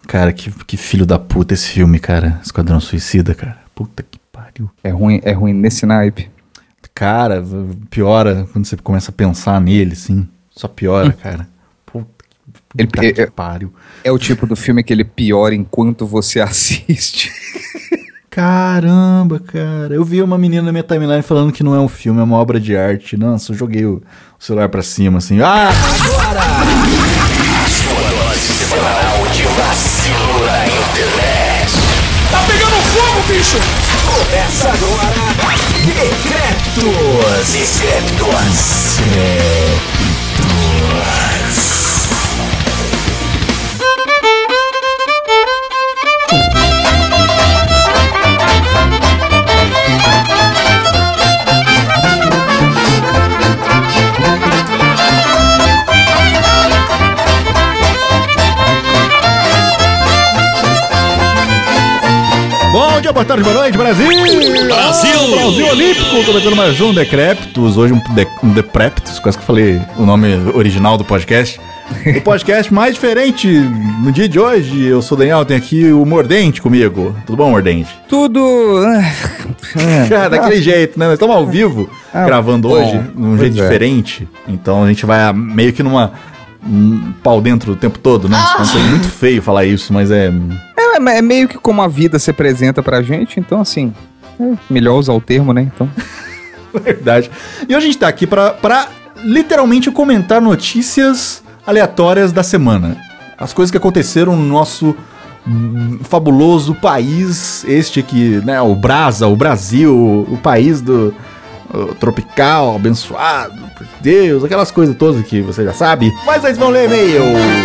Cara, que filho da puta esse filme, cara. Esquadrão Suicida, cara. Puta que pariu. É ruim nesse naipe. Cara, piora quando você começa a pensar nele, assim. Só piora, cara. Puta que pariu. É o tipo do filme que ele piora enquanto você assiste. Caramba, cara. Eu vi uma menina na minha timeline falando que não é um filme, é uma obra de arte. Nossa, eu joguei o celular pra cima, assim. Ah! Agora! A sua dose semanal de vacilo na internet. Tá pegando fogo, bicho! Começa agora. Decretos. Bom dia, boa tarde, boa noite, Brasil! Brasil Olímpico! Começando mais um Decréptos, hoje um Depréptos, quase que eu falei o nome original do podcast. O podcast mais diferente no dia de hoje. Eu sou o Daniel, tenho aqui o Mordente comigo. Tudo bom, Mordente? Tudo... Cara, daquele jeito, né? Nós estamos ao vivo gravando hoje, de um jeito diferente. Então a gente vai meio que numa... pau dentro o tempo todo, né? É muito feio falar isso, mas é meio que como a vida se apresenta pra gente, então assim, melhor usar o termo, né? Então. Verdade. E hoje a gente tá aqui pra literalmente comentar notícias aleatórias da semana. As coisas que aconteceram no nosso fabuloso país, este aqui, né? O Brasil, o país do tropical, abençoado por Deus, aquelas coisas todas que você já sabe. Mas vocês vão ler e-mail.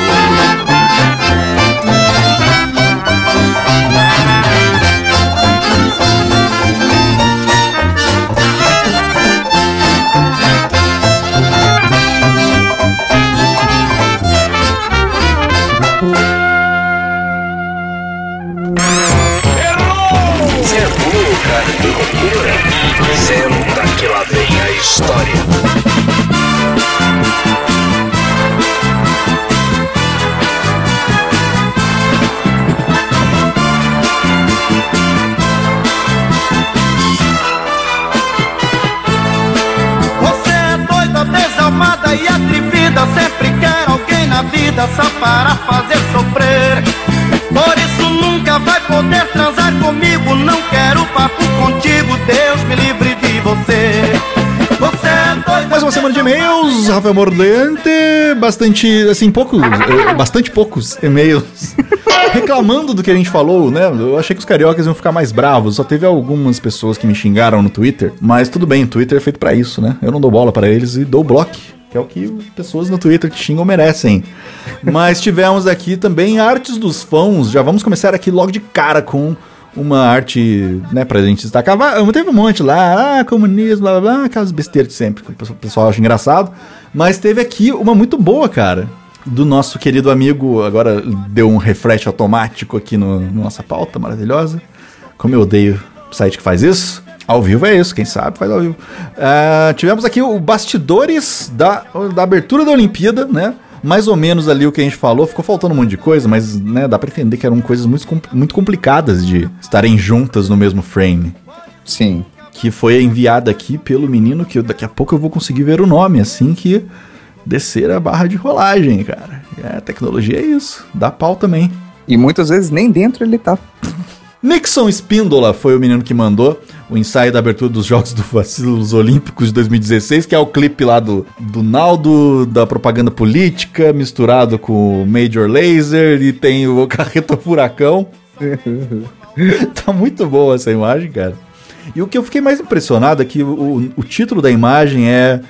Senta que lá vem a história. Você é doida, desalmada e atrevida, sempre quer alguém na vida só para fazer sofrer. Por isso nunca vai poder transar comigo, não quero papo contigo, Deus me livre de você. Você é doida. Mais uma semana de e-mails, Rafael Mordente, bastante poucos e-mails reclamando do que a gente falou, né? Eu achei que os cariocas iam ficar mais bravos, só teve algumas pessoas que me xingaram no Twitter, mas tudo bem, o Twitter é feito pra isso, né? Eu não dou bola pra eles e dou bloco. Que é o que pessoas no Twitter que xingam merecem. Mas tivemos aqui também artes dos fãs. Já vamos começar aqui logo de cara com uma arte, né, pra gente destacar. Teve um monte lá, comunismo, blá blá blá, aquelas besteiras de sempre, que o pessoal acha engraçado. Mas teve aqui uma muito boa, cara, do nosso querido amigo. Agora deu um refresh automático aqui na nossa pauta maravilhosa. Como eu odeio o site que faz isso. Ao vivo é isso, quem sabe faz ao vivo. Tivemos aqui o bastidores da abertura da Olimpíada, né? Mais ou menos ali o que a gente falou, ficou faltando um monte de coisa, mas né, dá pra entender que eram coisas muito complicadas de estarem juntas no mesmo frame. Sim. Que foi enviada aqui pelo menino, que daqui a pouco eu vou conseguir ver o nome, assim que descer a barra de rolagem, cara. A tecnologia é isso, dá pau também. E muitas vezes nem dentro ele tá. Nixon Espíndola foi o menino que mandou o ensaio da abertura dos Jogos do Vacilos Olímpicos de 2016, que é o clipe lá do Naldo, da propaganda política, misturado com o Major Lazer, e tem o Carreta Furacão. Tá muito boa essa imagem, cara. E o que eu fiquei mais impressionado é que o título da imagem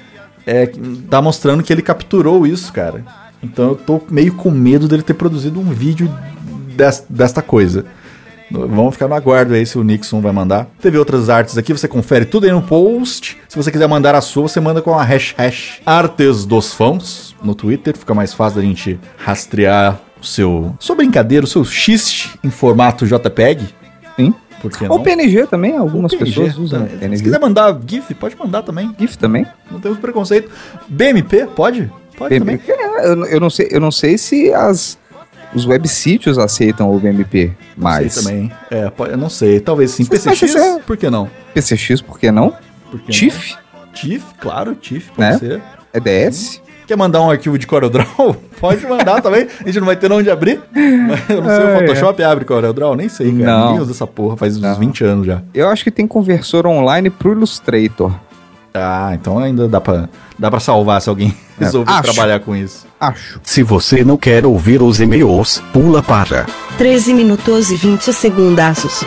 tá mostrando que ele capturou isso, cara. Então eu tô meio com medo dele ter produzido um vídeo desta coisa. Vamos ficar no aguardo aí se o Nixon vai mandar. Teve outras artes aqui, você confere tudo aí no post. Se você quiser mandar a sua, você manda com a hashtag Artes dos Fãs no Twitter. Fica mais fácil da gente rastrear sua brincadeira, o seu xiste em formato JPEG. Sim. Por que Ou não? PNG também, algumas PNG, pessoas usam tá. PNG. Se quiser mandar GIF, pode mandar também. GIF também? Não temos preconceito. BMP, pode? Pode também. Eu não sei se os websítios aceitam o BMP, mas... Sei também. Eu não sei. Talvez sim. PCX, por que não? PCX, por que não? TIFF? TIFF, claro, TIFF, pode né? ser. EDS? Quer mandar um arquivo de CorelDRAW? Pode mandar também. A gente não vai ter onde abrir. Eu não sei, o Photoshop abre CorelDRAW? Nem sei, cara. Não. Ninguém usa essa porra, faz uns 20 anos já. Eu acho que tem conversor online pro Illustrator. Ah, então ainda dá pra salvar se alguém resolver trabalhar com isso. Acho. Se você não quer ouvir os e-mails, pula para 13 minutos e 20 segundaços.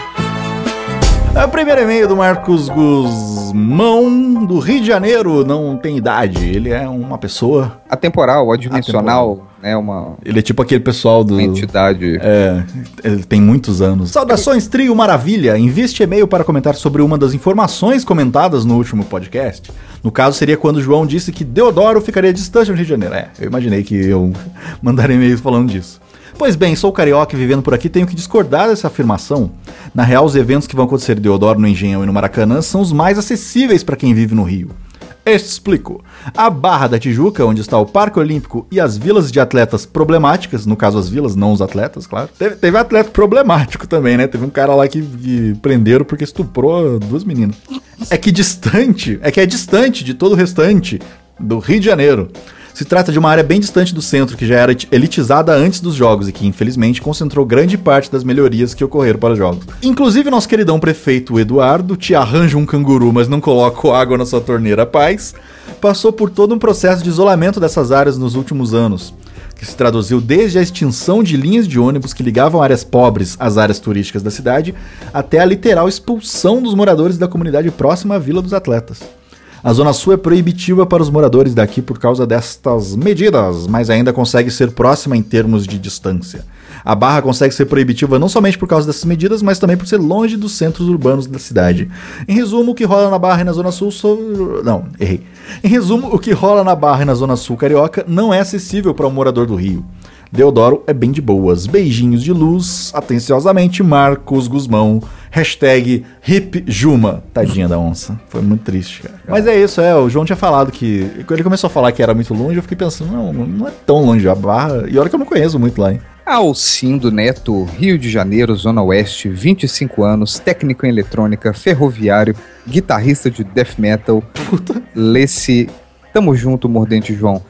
O primeiro e-mail do Marcos Guzmão, do Rio de Janeiro, não tem idade, ele é uma pessoa... Atemporal, adimensional, né, Ele é tipo aquele pessoal do... Uma entidade... ele tem muitos anos. Saudações, trio maravilha, envie este e-mail para comentar sobre uma das informações comentadas no último podcast. No caso, seria quando o João disse que Deodoro ficaria distante no Rio de Janeiro. Eu imaginei que eu mandaria e-mail falando disso. Pois bem, sou carioca e vivendo por aqui tenho que discordar dessa afirmação. Na real, os eventos que vão acontecer em Deodoro, no Engenhão e no Maracanã são os mais acessíveis para quem vive no Rio. Explico. A Barra da Tijuca, onde está o Parque Olímpico e as vilas de atletas problemáticas, no caso as vilas, não os atletas, claro. Teve atleta problemático também, né? Teve um cara lá que prenderam porque estuprou 2 meninas. É que é distante de todo o restante do Rio de Janeiro. Se trata de uma área bem distante do centro, que já era elitizada antes dos jogos e que, infelizmente, concentrou grande parte das melhorias que ocorreram para os jogos. Inclusive, nosso queridão prefeito Eduardo, te arranja um canguru, mas não coloca água na sua torneira, paz, passou por todo um processo de isolamento dessas áreas nos últimos anos, que se traduziu desde a extinção de linhas de ônibus que ligavam áreas pobres às áreas turísticas da cidade, até a literal expulsão dos moradores da comunidade próxima à Vila dos Atletas. A Zona Sul é proibitiva para os moradores daqui por causa destas medidas, mas ainda consegue ser próxima em termos de distância. A Barra consegue ser proibitiva não somente por causa dessas medidas, mas também por ser longe dos centros urbanos da cidade. Em resumo, o que rola na Barra e na Zona Sul... Não, errei. Em resumo, o que rola na Barra e na Zona Sul carioca não é acessível para um morador do Rio. Deodoro é bem de boas. Beijinhos de luz. Atenciosamente, Marcos Guzmão. #HipJuma. Tadinha da onça. Foi muito triste, cara. Mas é isso, o João tinha falado que... Quando ele começou a falar que era muito longe, eu fiquei pensando, não é tão longe a Barra. E olha que eu não conheço muito lá, hein. Alcindo Neto, Rio de Janeiro, Zona Oeste, 25 anos, técnico em eletrônica, ferroviário, guitarrista de death metal. Puta. Lê-se... Tamo junto, Mordente João.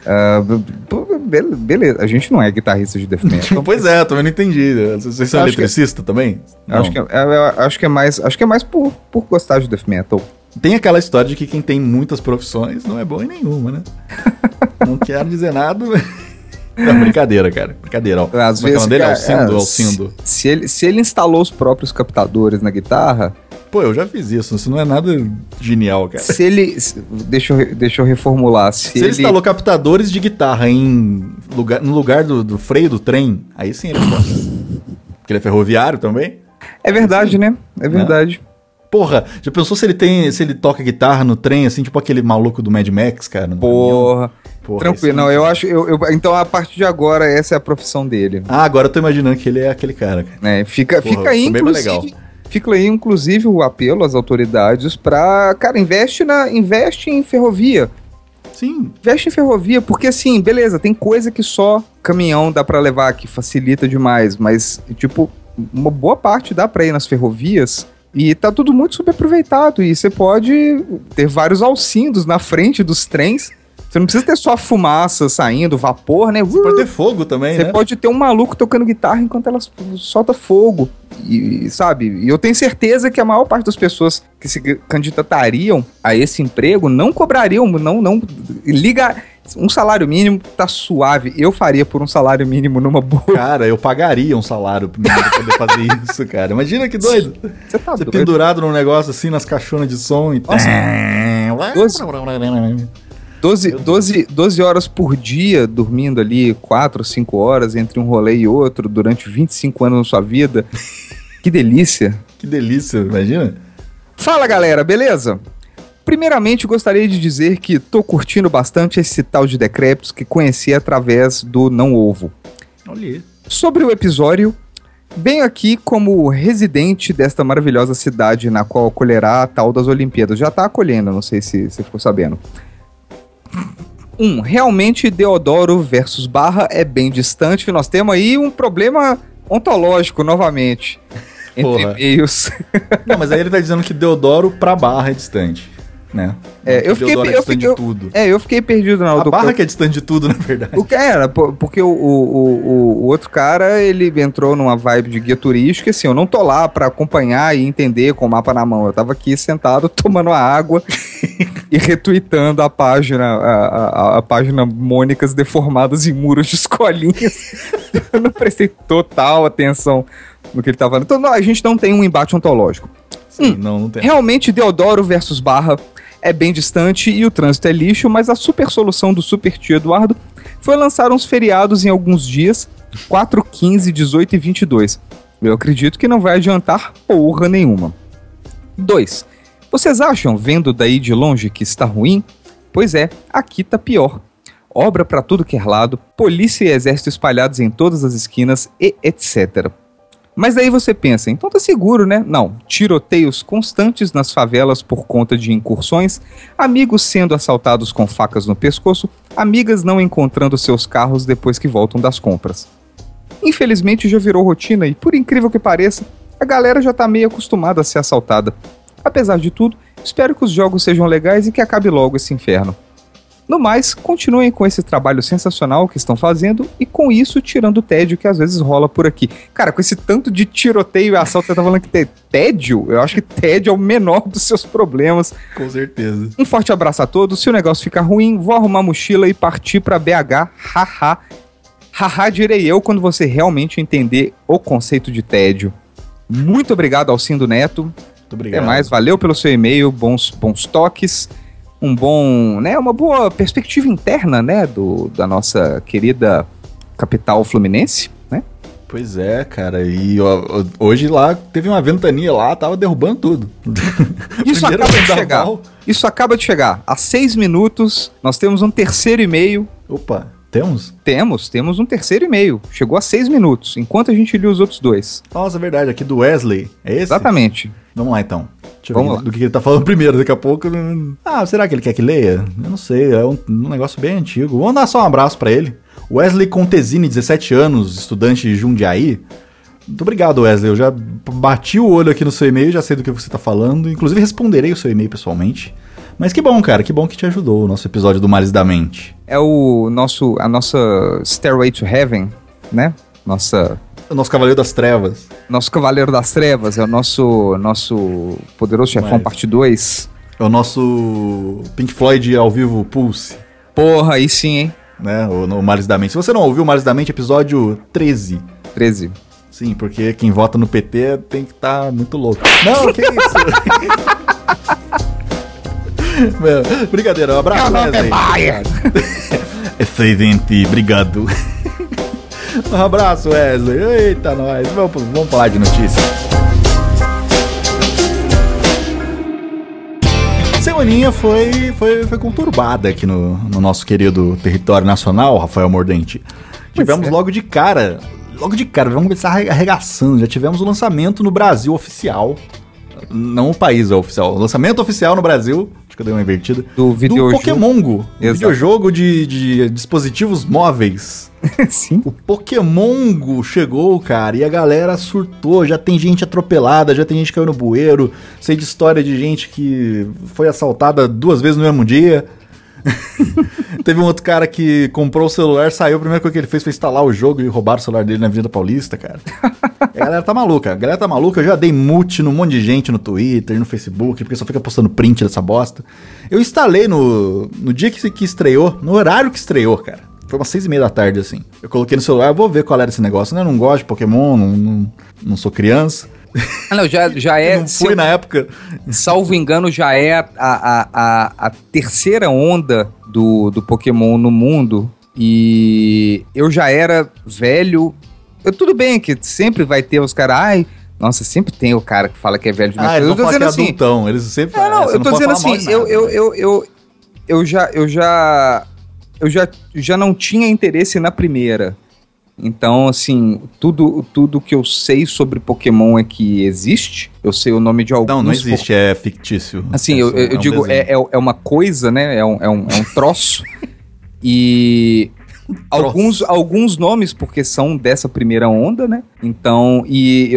Beleza, a gente não é guitarrista de death metal. Pois é, também não entendi. Vocês são eletricista também? Acho que é mais por gostar de death metal. Tem aquela história de que quem tem muitas profissões não é bom em nenhuma, né? Não quero dizer nada, mas... Não, brincadeira, cara. Brincadeira, ó. Às vezes, dele? Alcindo. Se ele instalou os próprios captadores na guitarra... Pô, eu já fiz isso. Isso não é nada genial, cara. Se ele... Deixa eu reformular. Se ele instalou captadores de guitarra no lugar do freio do trem, aí sim ele pode. Porque ele é ferroviário também. É verdade, né? É verdade. Porra, já pensou se ele toca guitarra no trem, assim, tipo aquele maluco do Mad Max, cara? Porra, tranquilo. Não, eu acho... então, a partir de agora, essa é a profissão dele. Ah, agora eu tô imaginando que ele é aquele cara. Fica aí, inclusive... Fica aí, inclusive, o apelo às autoridades pra... Cara, investe em ferrovia. Sim. Investe em ferrovia, porque assim, beleza, tem coisa que só caminhão dá pra levar, que facilita demais, mas, tipo, uma boa parte dá pra ir nas ferrovias e tá tudo muito subaproveitado e você pode ter vários alcindos na frente dos trens. Você não precisa ter só fumaça saindo, vapor, né? Você pode ter fogo também, né? Você pode ter um maluco tocando guitarra enquanto ela solta fogo. E, sabe? E eu tenho certeza que a maior parte das pessoas que se candidatariam a esse emprego não cobrariam, não liga... Um salário mínimo tá suave. Eu faria por um salário mínimo numa boa. Cara, eu pagaria um salário mínimo pra poder fazer isso, cara. Imagina que doido. Você tá doido. Pendurado num negócio assim, nas caixonas de som e... Nossa. 12 horas por dia dormindo ali, 4 ou 5 horas entre um rolê e outro durante 25 anos na sua vida. Que delícia. Que delícia, imagina. Fala, galera, beleza? Primeiramente, gostaria de dizer que tô curtindo bastante esse tal de Decrépitos que conheci através do Não Ovo. Olha aí. Sobre o episódio, venho aqui como residente desta maravilhosa cidade na qual acolherá a tal das Olimpíadas. Já tá acolhendo, não sei se você ficou sabendo. Realmente Deodoro versus Barra é bem distante. Nós temos aí um problema ontológico novamente. Entre e-mails. Não, mas aí ele tá dizendo que Deodoro pra Barra é distante, né? Eu fiquei perdido na hora do... Barra que é distante de tudo, na verdade. O que era? Porque o outro cara, ele entrou numa vibe de guia turística, assim, eu não tô lá pra acompanhar e entender com o mapa na mão. Eu tava aqui sentado, tomando água e retweetando a página Mônicas Deformadas em Muros de Escolinhas. Eu não prestei total atenção no que ele tava falando. Então, não, a gente não tem um embate ontológico. Sim, não tem. Realmente, Deodoro versus Barra é bem distante e o trânsito é lixo, mas a super solução do super tio Eduardo foi lançar uns feriados em alguns dias, 4, 15, 18 e 22. Eu acredito que não vai adiantar porra nenhuma. 2. Vocês acham, vendo daí de longe, que está ruim? Pois é, aqui tá pior. Obra pra tudo que é lado, polícia e exército espalhados em todas as esquinas e etc. Mas daí você pensa, então tá seguro, né? Não, tiroteios constantes nas favelas por conta de incursões, amigos sendo assaltados com facas no pescoço, amigas não encontrando seus carros depois que voltam das compras. Infelizmente já virou rotina e, por incrível que pareça, a galera já tá meio acostumada a ser assaltada. Apesar de tudo, espero que os jogos sejam legais e que acabe logo esse inferno. No mais, continuem com esse trabalho sensacional que estão fazendo e com isso tirando o tédio que às vezes rola por aqui. Cara, com esse tanto de tiroteio e assalto, você tá falando que tem tédio? Eu acho que tédio é o menor dos seus problemas. Com certeza. Um forte abraço a todos. Se o negócio ficar ruim, vou arrumar a mochila e partir pra BH. Haha. Haha, direi eu quando você realmente entender o conceito de tédio. Muito obrigado, Alcindo Neto. Muito obrigado. Até mais, valeu pelo seu e-mail, bons toques. Uma boa perspectiva interna, né, da nossa querida capital fluminense, né? Pois é, cara, e hoje lá teve uma ventania lá, tava derrubando tudo. Isso acaba de chegar. Há 6 minutos, nós temos um terceiro e-mail. Opa, temos? Temos um terceiro e-mail. Chegou a 6 minutos, enquanto a gente lia os outros 2. Nossa, é verdade, aqui do Wesley, é esse? Exatamente. Vamos lá, então. Deixa eu ver do que ele tá falando primeiro, daqui a pouco... será que ele quer que leia? Eu não sei, é um negócio bem antigo. Vamos dar só um abraço pra ele. Wesley Contesini, 17 anos, estudante de Jundiaí. Muito obrigado, Wesley. Eu já bati o olho aqui no seu e-mail, já sei do que você tá falando. Inclusive, responderei o seu e-mail pessoalmente. Mas que bom, cara, que bom que te ajudou o nosso episódio do Males da Mente. É a nossa Stairway to Heaven, né? O nosso Cavaleiro das Trevas. Nosso Cavaleiro das Trevas, é o nosso Poderoso Chefão Parte 2. É o nosso Pink Floyd ao vivo Pulse. Porra, aí sim, hein? Né? O Males da Mente. Se você não ouviu o Males da Mente, episódio 13. 13. Sim, porque quem vota no PT tem que estar muito louco. Não, que isso? Brincadeira, um abraço, Wesley. Excelente, obrigado. Um abraço, Wesley. Eita, nós. Vamos falar de notícias. Semaninha foi conturbada aqui no nosso querido território nacional, Rafael Mordente. Tivemos logo de cara, vamos começar arregaçando. Já tivemos o lançamento no Brasil oficial. Não o país é oficial. O lançamento oficial no Brasil. Acho que eu dei uma invertida. Do Pokémongo. Videojogo de dispositivos móveis. Sim. O Pokémongo chegou, cara, e a galera surtou. Já tem gente atropelada, já tem gente que caiu no bueiro. Sei de história de gente que foi assaltada 2 vezes no mesmo dia. Teve um outro cara que comprou o celular, saiu, a primeira coisa que ele fez foi instalar o jogo e roubar o celular dele na Avenida Paulista, cara. A galera tá maluca, eu já dei mute num monte de gente no Twitter, no Facebook, porque só fica postando print dessa bosta. Eu instalei no dia que estreou, no horário que estreou, cara. Foi umas 6:30 da tarde, assim. Eu coloquei no celular, vou ver qual era esse negócio, né? Eu não gosto de Pokémon, não sou criança. Não, já é... Não fui na época. Salvo engano, já é a terceira onda do Pokémon no mundo. E eu já era velho. Tudo bem que sempre vai ter os caras... Nossa, sempre tem o cara que fala que é velho demais. Eles vão falar que é adultão. Eles sempre falam. Eu tô dizendo assim, eu já não tinha interesse na primeira. Então, assim, tudo que eu sei sobre Pokémon é que existe. Eu sei o nome de alguns... Não existe, é fictício. Assim, eu digo, é uma coisa, né? É um troço. E alguns nomes, porque são dessa primeira onda, né? Então, e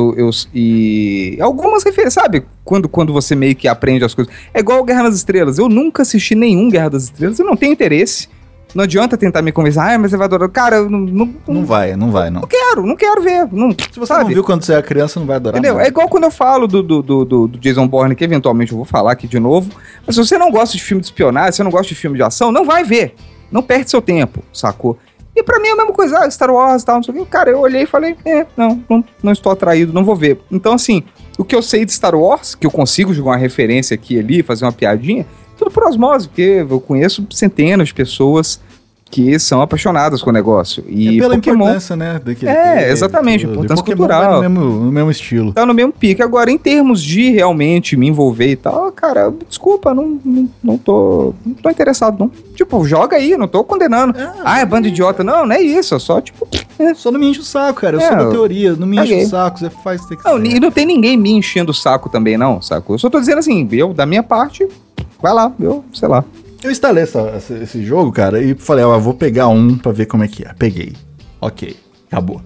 algumas referências, sabe? Quando você meio que aprende as coisas. É igual Guerra nas Estrelas. Eu nunca assisti nenhum Guerra das Estrelas, eu não tenho interesse. Não adianta tentar me convencer, mas você vai adorar. Cara, eu não vai. Não quero ver. Se você não viu quando você era criança, não vai adorar. Entendeu? É igual quando eu falo do Jason Bourne, que eventualmente eu vou falar aqui de novo. Mas se você não gosta de filme de espionagem, se você não gosta de filme de ação, não vai ver. Não perde seu tempo, sacou? E pra mim é a mesma coisa, Star Wars e tal, não sei o que. Cara, eu olhei e falei, não estou atraído, não vou ver. Então, assim, o que eu sei de Star Wars, que eu consigo jogar uma referência aqui e ali, fazer uma piadinha, tudo por osmose, porque eu conheço centenas de pessoas que são apaixonadas com o negócio. E pela Pokémon, importância, né? Exatamente, importância cultural. No mesmo estilo. Tá no mesmo pique. Agora, em termos de realmente me envolver e tal, cara, desculpa, não tô interessado, não. Tipo, joga aí, não tô condenando. É bando idiota. Não é isso, é só, tipo... Só não me enche o saco, cara. Eu sou da teoria, não me enche o saco, você faz o que você quiser. E não tem ninguém me enchendo o saco também, não, saco? Eu só tô dizendo assim, da minha parte, vai lá, sei lá. Eu instalei esse jogo, cara, e falei, vou pegar um pra ver como é que é. Peguei. Ok, acabou.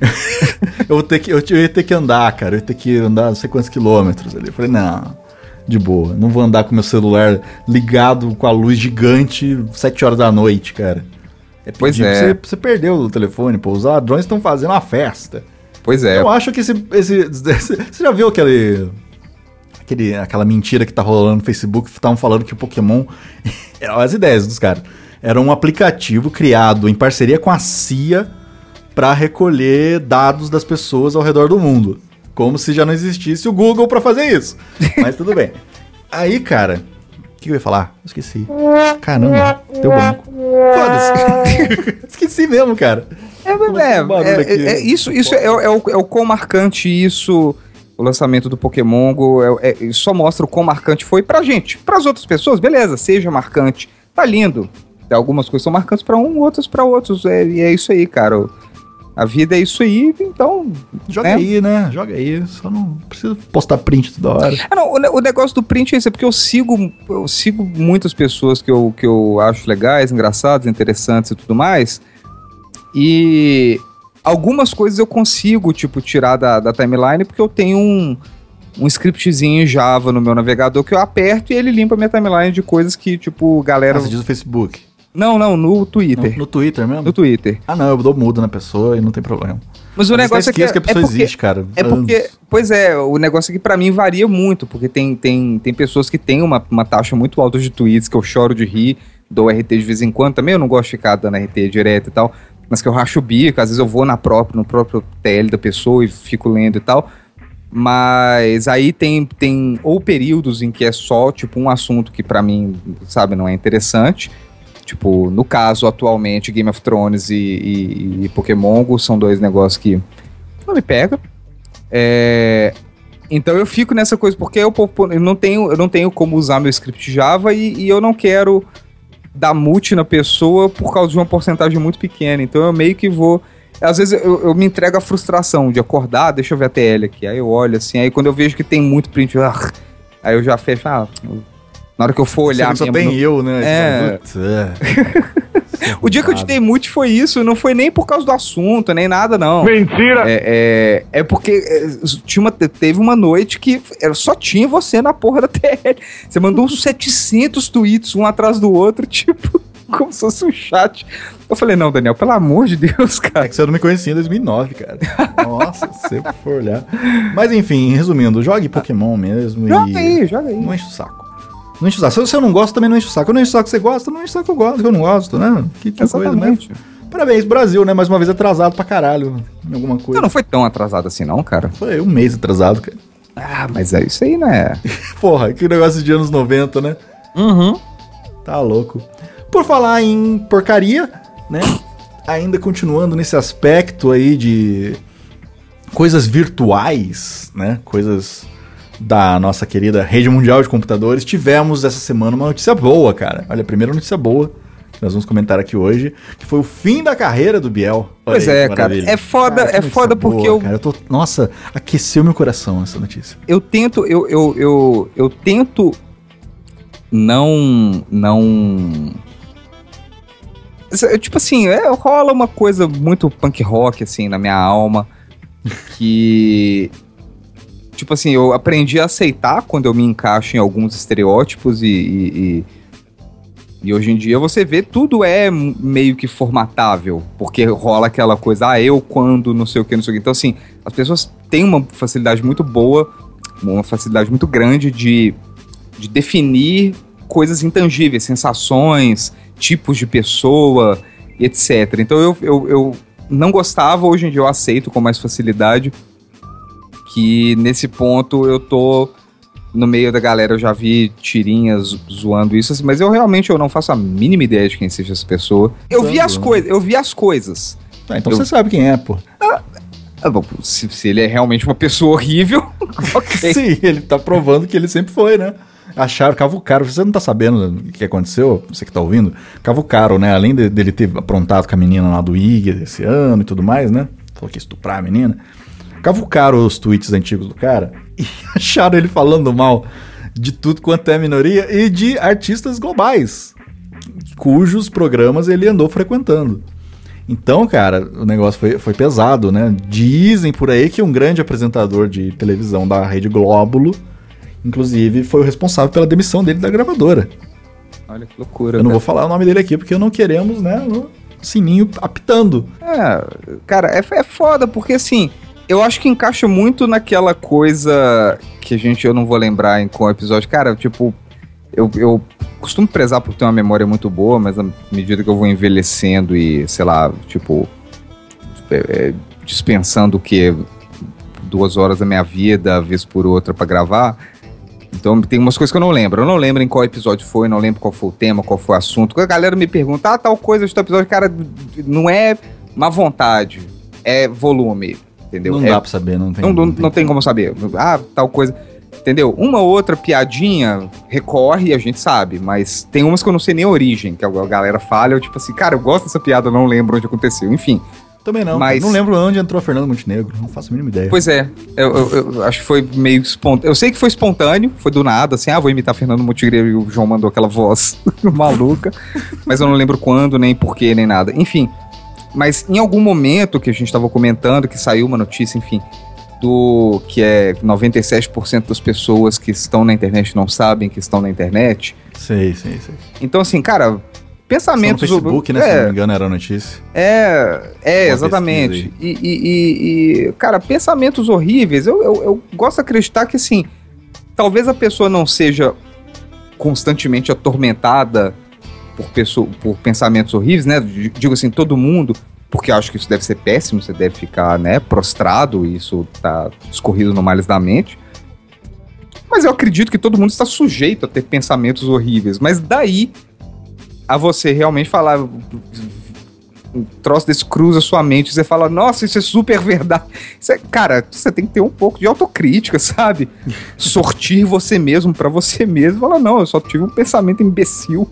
eu ia ter que andar, cara. Eu ia ter que andar não sei quantos quilômetros ali. Eu falei, não, de boa. Não vou andar com meu celular ligado com a luz gigante 7 horas da noite, cara. Pois é. Você perdeu o telefone, pô. Os ladrões estão fazendo uma festa. Pois é. Eu acho que você já viu aquela mentira que tá rolando no Facebook, que estavam falando que o Pokémon, as ideias dos caras, era um aplicativo criado em parceria com a CIA pra recolher dados das pessoas ao redor do mundo. Como se já não existisse o Google pra fazer isso. Mas tudo bem. Aí, cara, o que eu ia falar? Esqueci. Caramba, deu branco. Foda-se. Esqueci mesmo, cara. Isso é o quão marcante isso... O lançamento do Pokémon Go só mostra o quão marcante foi pra gente. Pras outras pessoas, beleza, seja marcante. Tá lindo. Algumas coisas são marcantes pra outras pra outros. E é isso aí, cara. A vida é isso aí, então... Joga aí, né? Joga aí. Só não precisa postar print toda hora. O negócio do print é isso, é porque eu sigo muitas pessoas que eu acho legais, engraçadas, interessantes e tudo mais. E... algumas coisas eu consigo, tipo, tirar da timeline, porque eu tenho um scriptzinho em Java no meu navegador que eu aperto e ele limpa a minha timeline de coisas que, tipo, galera... Você diz no Facebook? Não, no Twitter. No Twitter mesmo? No Twitter. Não, eu dou mudo na pessoa e não tem problema. Mas o negócio que a pessoa existe, cara. É porque... Pois é, o negócio aqui pra mim varia muito, porque tem pessoas que têm uma taxa muito alta de tweets, que eu choro de rir, dou RT de vez em quando, também eu não gosto de ficar dando RT direto e tal, mas que eu racho o bico, às vezes eu vou no próprio TL da pessoa e fico lendo e tal. Mas aí tem ou períodos em que é só, tipo, um assunto que pra mim, sabe, não é interessante. Tipo, no caso, atualmente, Game of Thrones e Pokémon Go são dois negócios que não me pegam. Então eu fico nessa coisa, porque eu não tenho como usar meu script Java e eu não quero dar mute na pessoa por causa de uma porcentagem muito pequena. Então eu meio que vou... Às vezes eu me entrego à frustração de acordar, deixa eu ver a TL aqui. Aí eu olho assim, aí quando eu vejo que tem muito print, aí eu já fecho, na hora que eu for olhar... Só tem eu, né? O dia que eu te dei mute foi isso, não foi nem por causa do assunto, nem nada, não. Mentira! É porque teve uma noite que só tinha você na porra da TL. Você mandou uns 700 tweets, um atrás do outro, tipo, como se fosse um chat. Eu falei, não, Daniel, pelo amor de Deus, cara. É que você não me conhecia em 2009, cara. Nossa, se você for olhar. Mas enfim, resumindo, jogue Pokémon mesmo. Joga aí. Não enche o saco. Não enche o saco. Se eu não gosto, também não enche o saco. Eu não enche o saco que você gosta, não enche o saco que eu gosto, que eu não gosto, né? Que coisa, mas... Parabéns, Brasil, né? Mais uma vez atrasado pra caralho em alguma coisa. Não foi tão atrasado assim, não, cara. Foi um mês atrasado, cara. Mas é isso aí, né? Porra, que negócio de anos 90, né? Uhum. Tá louco. Por falar em porcaria, né? Ainda continuando nesse aspecto aí de coisas virtuais, né? Coisas da nossa querida rede mundial de computadores. Tivemos essa semana uma notícia boa, cara. Olha, a primeira notícia boa que nós vamos comentar aqui hoje, que foi o fim da carreira do Biel. Olha pois aí, cara. É foda, cara, porque boa, cara. Nossa, aqueceu meu coração essa notícia. Eu tento Tipo assim, rola uma coisa muito punk rock, assim, na minha alma, que... Tipo assim, eu aprendi a aceitar quando eu me encaixo em alguns estereótipos e hoje em dia você vê, tudo é meio que formatável, porque rola aquela coisa, eu quando, não sei o que. Então assim, as pessoas têm uma facilidade muito boa, uma facilidade muito grande de definir coisas intangíveis, sensações, tipos de pessoa, etc. Então eu não gostava, hoje em dia eu aceito com mais facilidade, que nesse ponto eu tô no meio da galera. Eu já vi tirinhas zoando isso, assim, mas eu não faço a mínima ideia de quem seja essa pessoa. Eu vi as coisas. Então você sabe quem é, pô. Bom, se ele é realmente uma pessoa horrível, ok. Sim, ele tá provando que ele sempre foi, né? Acharam, cavucaram. Você não tá sabendo o que aconteceu, você que tá ouvindo? Cavucaram, né? Além dele ter aprontado com a menina lá do IG esse ano e tudo mais, né? Falou que ia estuprar a menina. Cavucaram os tweets antigos do cara e acharam ele falando mal de tudo quanto é minoria e de artistas globais, cujos programas ele andou frequentando. Então, cara, o negócio foi pesado, né? Dizem por aí que um grande apresentador de televisão da Rede Glóbulo, inclusive, foi o responsável pela demissão dele da gravadora. Olha que loucura. Eu não vou falar o nome dele aqui, porque não queremos, né, no sininho apitando. Cara, é foda, porque assim, eu acho que encaixa muito naquela coisa que eu não vou lembrar em qual episódio. Cara, tipo, eu costumo prezar por ter uma memória muito boa, mas à medida que eu vou envelhecendo e, sei lá, tipo, dispensando o quê? 2 horas da minha vida, vez por outra, pra gravar. Então tem umas coisas que eu não lembro. Eu não lembro em qual episódio foi, não lembro qual foi o tema, qual foi o assunto. Quando a galera me pergunta, tal coisa de tal episódio, cara, não é má vontade, é volume, entendeu? Não dá pra saber, não tem como saber. Tal coisa, entendeu? Uma outra piadinha recorre e a gente sabe, mas tem umas que eu não sei nem a origem, que a galera fala, eu tipo assim, cara, eu gosto dessa piada, eu não lembro onde aconteceu, enfim. Também não, mas não lembro onde entrou a Fernanda Montenegro, não faço a mínima ideia. Pois é, eu acho que foi meio espontâneo. Eu sei que foi espontâneo, foi do nada, assim, vou imitar Fernando Montenegro e o João mandou aquela voz maluca, mas eu não lembro quando, nem porquê, nem nada. Enfim, mas em algum momento que a gente tava comentando, que saiu uma notícia, enfim, que é 97% das pessoas que estão na internet não sabem que estão na internet. Sei. Então, assim, cara, pensamentos... Só no Facebook, né? Se não me engano, era a notícia. Exatamente. E, cara, pensamentos horríveis. Eu gosto de acreditar que, assim, talvez a pessoa não seja constantemente atormentada por pensamentos horríveis, né? Digo assim, todo mundo, porque eu acho que isso deve ser péssimo, você deve ficar, né, prostrado, e isso tá escorrido no males da mente. Mas eu acredito que todo mundo está sujeito a ter pensamentos horríveis. Mas daí a você realmente falar, um troço desse cruza a sua mente, você fala, nossa, isso é super verdade. Cara, você tem que ter um pouco de autocrítica, sabe? Sortir você mesmo pra você mesmo. Falar, não, eu só tive um pensamento imbecil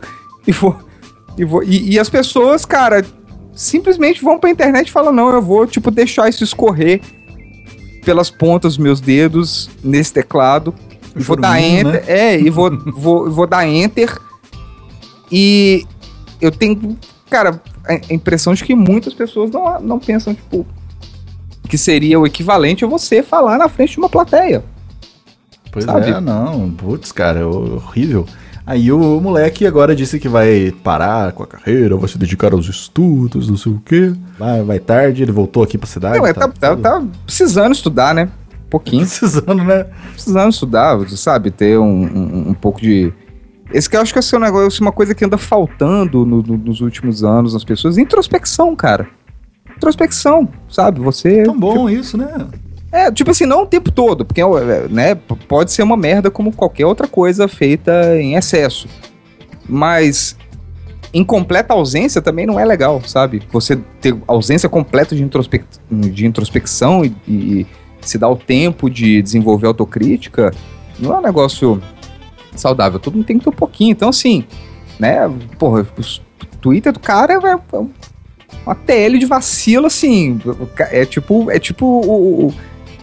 e as pessoas, cara, simplesmente vão pra internet e falam, não, eu vou, tipo, deixar isso escorrer pelas pontas dos meus dedos nesse teclado. E vou dar enter, né? E vou dar enter. E eu tenho, cara, a impressão de que muitas pessoas não pensam, tipo, que seria o equivalente a você falar na frente de uma plateia. Pois sabe? Não, putz, cara, é horrível. Aí o moleque agora disse que vai parar com a carreira, vai se dedicar aos estudos, não sei o quê. Vai tarde, ele voltou aqui pra cidade. Não, tá precisando estudar, né? Um pouquinho. Precisando, né? Precisando estudar, sabe? Ter um pouco de... Esse que eu acho que é um negócio, uma coisa que anda faltando nos últimos anos nas pessoas. Introspecção, cara. Introspecção, sabe? Você... Tão bom isso, né? Tipo assim, não o tempo todo, porque, né, pode ser uma merda como qualquer outra coisa feita em excesso. Mas em completa ausência também não é legal, sabe? Você ter ausência completa de introspecção e se dar o tempo de desenvolver autocrítica, não é um negócio saudável. Todo mundo tem que ter um pouquinho. Então, assim, né, porra, o Twitter do cara é uma TL de vacilo, assim. É tipo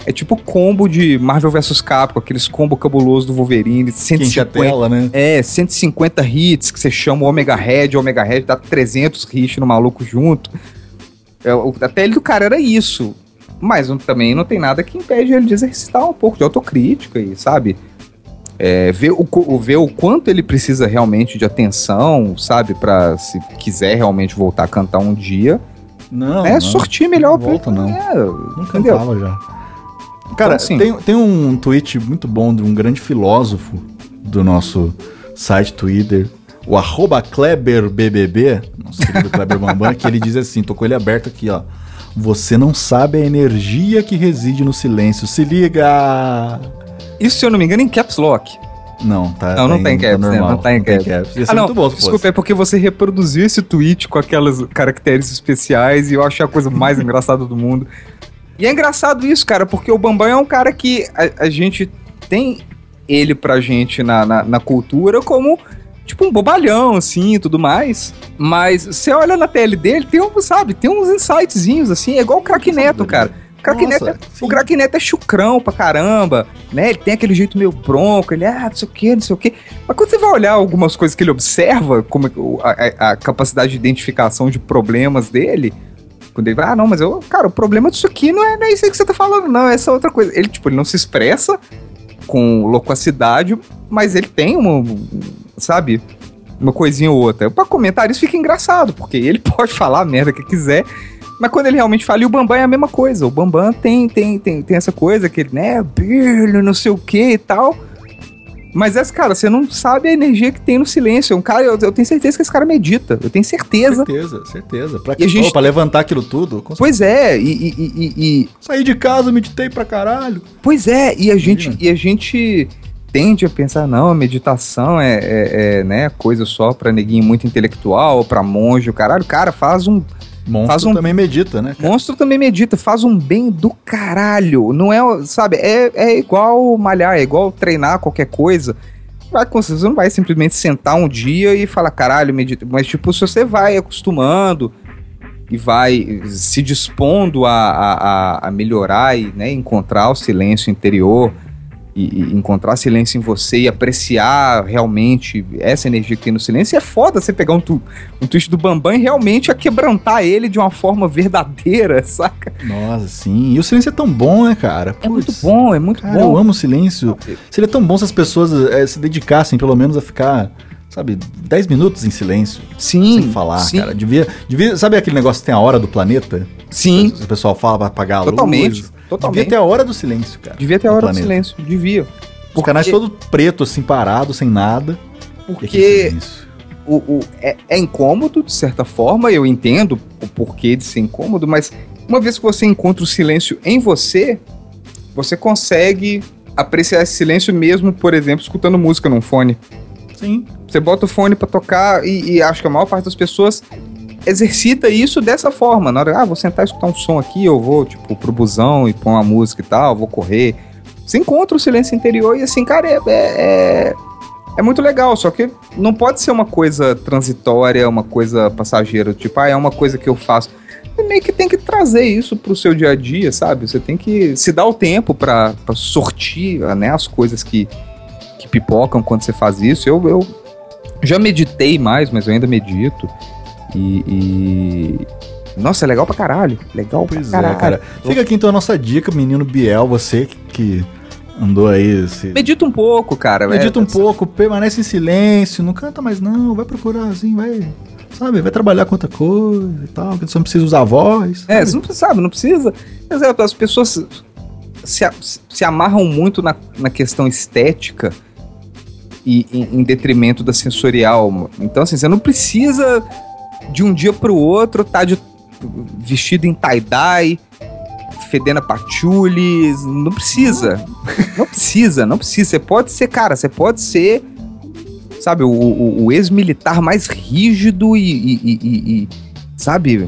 É tipo combo de Marvel vs Capcom, aqueles combo cabuloso do Wolverine, 150, tela, né? 150 hits, que você chama o Omega Red dá 300 hits no maluco junto. A pele do cara era isso. Mas também não tem nada que impede ele de exercitar um pouco de autocrítica e, sabe? Ver o quanto ele precisa realmente de atenção, sabe? Pra, se quiser realmente voltar a cantar um dia, não, sortir melhor. Não volta, não. Não Entendeu? cantava já. Cara, então, assim, tem um tweet muito bom de um grande filósofo do nosso site Twitter, o @KleberBBB, nosso querido Kleber Bambam, que ele diz assim, tô com ele aberto aqui, ó. Você não sabe a energia que reside no silêncio. Se liga! Isso, se eu não me engano, em Caps Lock. Não, tá. Não tem caps, né? Não tá em caps. Ia ser muito bom se desculpa, fosse. é porque você reproduziu esse tweet com aquelas caracteres especiais e eu achei a coisa mais engraçada do mundo. E é engraçado isso, cara, porque o Bambam é um cara que a gente tem ele pra gente na cultura como, tipo, um bobalhão, assim, e tudo mais. Mas você olha na tele dele, tem uns insightzinhos, assim, é igual o Crack Neto, cara. O Crack Neto é chucrão pra caramba, né? Ele tem aquele jeito meio bronco, ele, não sei o quê. Mas quando você vai olhar algumas coisas que ele observa, como a capacidade de identificação de problemas dele, quando ele vai, mas cara, o problema disso aqui não é isso aí que você tá falando, não, é essa outra coisa. Ele não se expressa com loquacidade, mas ele tem uma coisinha ou outra. Pra comentar isso fica engraçado, porque ele pode falar a merda que quiser, mas quando ele realmente fala, e o Bambam é a mesma coisa. O Bambam tem essa coisa que ele, brilho, não sei o que e tal. Mas cara, você não sabe a energia que tem no silêncio. Um cara, eu tenho certeza que esse cara medita. Eu tenho certeza. Certeza. Pra levantar aquilo tudo? Pois é, e... Saí de casa, meditei pra caralho. Pois é, e a gente tende a pensar, não, a meditação né, coisa só pra neguinho muito intelectual, pra monge, o caralho. Cara, faz um... Monstro também medita, né, cara? Monstro também medita, faz um bem do caralho. Não é, sabe, é igual malhar, é igual treinar qualquer coisa. Você não vai simplesmente sentar um dia e falar, caralho, medita. Mas, tipo, se você vai acostumando e vai se dispondo a melhorar e, né, encontrar o silêncio interior e encontrar silêncio em você e apreciar realmente essa energia que tem no silêncio, é foda você pegar um tweet do Bambam e realmente quebrantar ele de uma forma verdadeira, saca? Nossa, sim. E o silêncio é tão bom, né, cara? É muito bom, cara, eu amo o silêncio. Seria tão bom se as pessoas se dedicassem, pelo menos, a ficar, sabe, 10 minutos em silêncio. Sim. Sem falar, sim. cara. Devia... Sabe aquele negócio que tem a hora do planeta? Sim. O pessoal fala pra apagar a luz. Totalmente. Devia ter a hora do silêncio, cara. Devia ter a hora do silêncio. Devia. Os canais todo preto, assim, parado, sem nada. Porque é incômodo, de certa forma. Eu entendo o porquê de ser incômodo, mas uma vez que você encontra o silêncio em você, você consegue apreciar esse silêncio mesmo, por exemplo, escutando música num fone. Sim. Você bota o fone pra tocar e acho que a maior parte das pessoas exercita isso dessa forma. Na hora, vou sentar e escutar um som aqui, eu vou, tipo, pro busão e pôr uma música e tal, vou correr. Você encontra o silêncio interior e, assim, cara, é muito legal, só que não pode ser uma coisa transitória, uma coisa passageira, tipo, é uma coisa que eu faço. Você meio que tem que trazer isso pro seu dia a dia, sabe? Você tem que se dar o tempo pra sortir, né, as coisas que pipocam quando você faz isso. Eu já meditei mais, mas eu ainda medito. Nossa, é legal pra caralho. Legal pra caralho. Cara. Fica aqui então a nossa dica, menino Biel, você que andou aí... Medita um pouco, cara. Medita um pouco, permanece em silêncio, não canta mais não, vai procurar assim, vai trabalhar com outra coisa e tal, que você não precisa usar a voz. Você não precisa. As pessoas se amarram muito na questão estética e em detrimento da sensorial. Então, assim, você não precisa de um dia pro outro tá vestido em tie-dye, fedendo a patchouli. Não precisa. Não precisa. Você pode ser, sabe, o ex-militar mais rígido e sabe,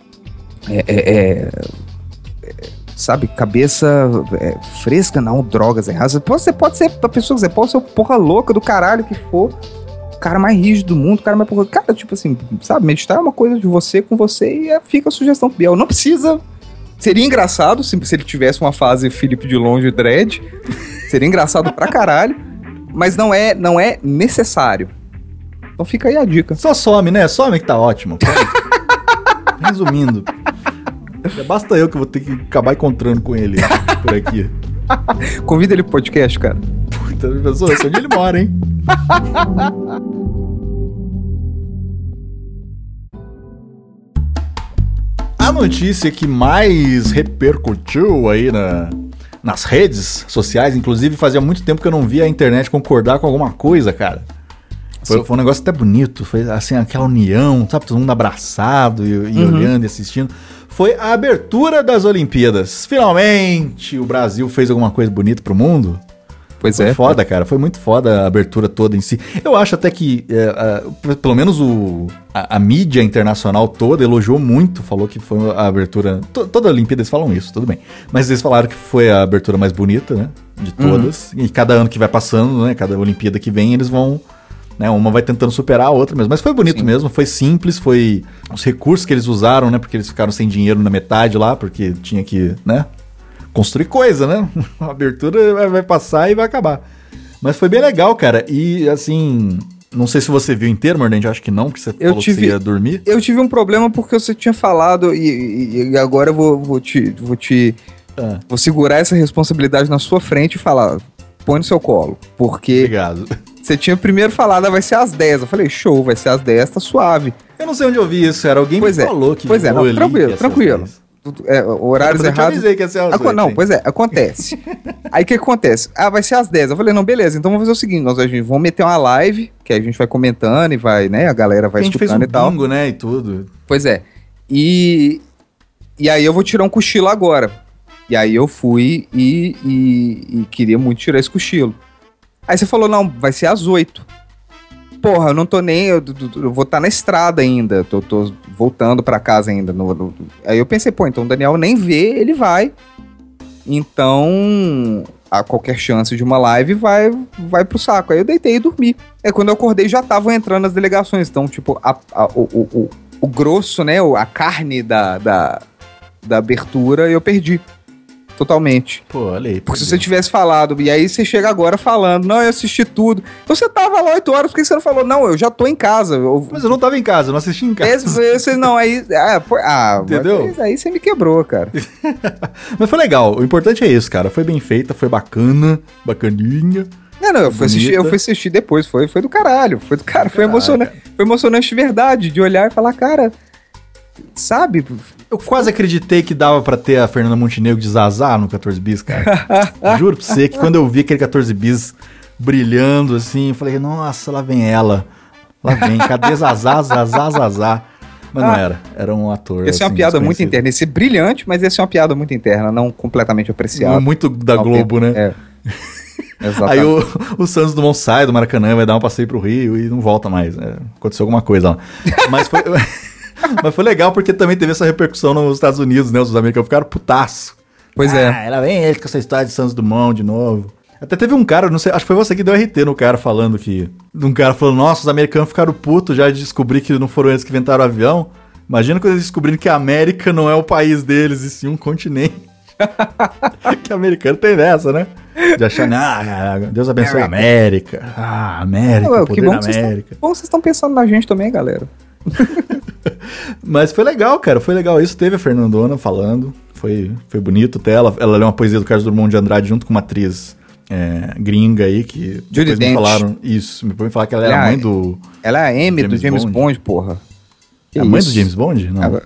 sabe, cabeça fresca, não, drogas erradas. Você pode ser a pessoa que você pode ser o porra louca do caralho que for, o cara mais rígido do mundo, o cara mais porra. Cara, tipo assim, sabe, meditar é uma coisa de você com você e fica a sugestão pro Biel. Não precisa Seria engraçado se ele tivesse uma fase Felipe de Longe Dredd. Seria engraçado pra caralho. Mas não é necessário. Então fica aí a dica. Só some, né? Some que tá ótimo. Resumindo. Já basta eu que vou ter que acabar encontrando com ele por aqui. Convida ele pro podcast, cara. Puta, pessoa, eu sei onde ele mora, hein? A notícia que mais repercutiu aí nas redes sociais, inclusive fazia muito tempo que eu não via a internet concordar com alguma coisa, cara. Foi um negócio até bonito, foi assim, aquela união, sabe, todo mundo abraçado e olhando e assistindo. Foi a abertura das Olimpíadas. Finalmente o Brasil fez alguma coisa bonita pro mundo. Pois Foi foda, cara. Foi muito foda a abertura toda em si. Eu acho até que, pelo menos a mídia internacional toda elogiou muito, falou que foi a abertura... Toda a Olimpíada eles falam isso, tudo bem. Mas eles falaram que foi a abertura mais bonita, né? De todas. E cada ano que vai passando, né? Cada Olimpíada que vem, eles vão... Né, uma vai tentando superar a outra mesmo. Mas foi bonito mesmo, foi simples, foi... Os recursos que eles usaram, né? Porque eles ficaram sem dinheiro na metade lá, porque tinha que, né? Construir coisa, né? A abertura vai passar e vai acabar. Mas foi bem legal, cara. E, assim... Não sei se você viu inteiro, Mordente. Acho que não, porque você falou que você ia dormir. Eu tive um problema porque você tinha falado e agora eu vou segurar essa responsabilidade na sua frente e falar... Põe no seu colo. Porque... Obrigado. Você tinha primeiro falado, vai ser às 10. Eu falei, show, vai ser às 10, tá suave. Eu não sei onde eu vi isso, era alguém me falou que... Pois é, não, tranquilo. Horários errados. Eu te avisei que ia ser às 8, não, pois é, acontece. Aí o que acontece? Vai ser às 10. Eu falei, não, beleza, então vamos fazer o seguinte, nós vamos meter uma live, que a gente vai comentando e vai, né, a galera vai escutando e tal. A gente fez um bingo, né, e tudo. Pois é. E aí eu vou tirar um cochilo agora. E aí eu fui e queria muito tirar esse cochilo. Aí você falou, não, vai ser às 8. Porra, eu não tô nem... Eu vou estar na estrada ainda. Tô voltando pra casa ainda. Aí eu pensei, pô, então o Daniel nem vê, ele vai. Então, a qualquer chance de uma live vai pro saco. Aí eu deitei e dormi. Aí quando eu acordei já estavam entrando as delegações. Então, tipo, o grosso, né? A carne da abertura eu perdi. Totalmente. Pô, olha aí. Porque se você tivesse falado, e aí você chega agora falando, não, eu assisti tudo. Então você tava lá 8 horas, por que você não falou, não, eu já tô em casa. Mas eu não tava em casa, eu não assisti em casa. Não, aí... Entendeu? Aí você me quebrou, cara. Mas foi legal, o importante é isso, cara. Foi bem feita, foi bacana, bacaninha. Não, eu fui assistir depois, foi do caralho. Foi do cara, foi emocionante. Foi emocionante de verdade, de olhar e falar, cara... Sabe? Eu quase acreditei que dava pra ter a Fernanda Montenegro de Zazá no 14 Bis, cara. Juro pra você que quando eu vi aquele 14 Bis brilhando assim, eu falei, nossa, lá vem ela. Lá vem, cadê Zazá? Mas não era, era um ator. Essa é uma piada muito interna. Esse é brilhante, mas essa é uma piada muito interna, não completamente apreciada. Muito da Globo, né? É. Exatamente. Aí o Santos Dumont sai do Maracanã, vai dar um passeio pro Rio e não volta mais. Aconteceu alguma coisa lá. Mas foi... Mas foi legal porque também teve essa repercussão nos Estados Unidos, né? Os americanos ficaram putaço. Pois é. Ela vem ele com essa história de Santos Dumont de novo. Até teve um cara, não sei, acho que foi você que deu RT no cara falando que... Um cara falando, nossa, os americanos ficaram putos já de descobrir que não foram eles que inventaram o avião. Imagina quando eles descobriram que a América não é o país deles, e sim um continente. Que americano tem dessa, né? De achar, Deus abençoe a América. América, que bom que América. Vocês estão pensando na gente também, galera. Mas foi legal, cara, foi legal isso. Teve a Fernandona falando, foi bonito até. Ela leu uma poesia do Carlos Drummond de Andrade junto com uma atriz gringa aí, que depois me falaram isso, me falaram que ela era a mãe do... Ela é a Amy do James Bond, porra. É a mãe do James Bond? Não.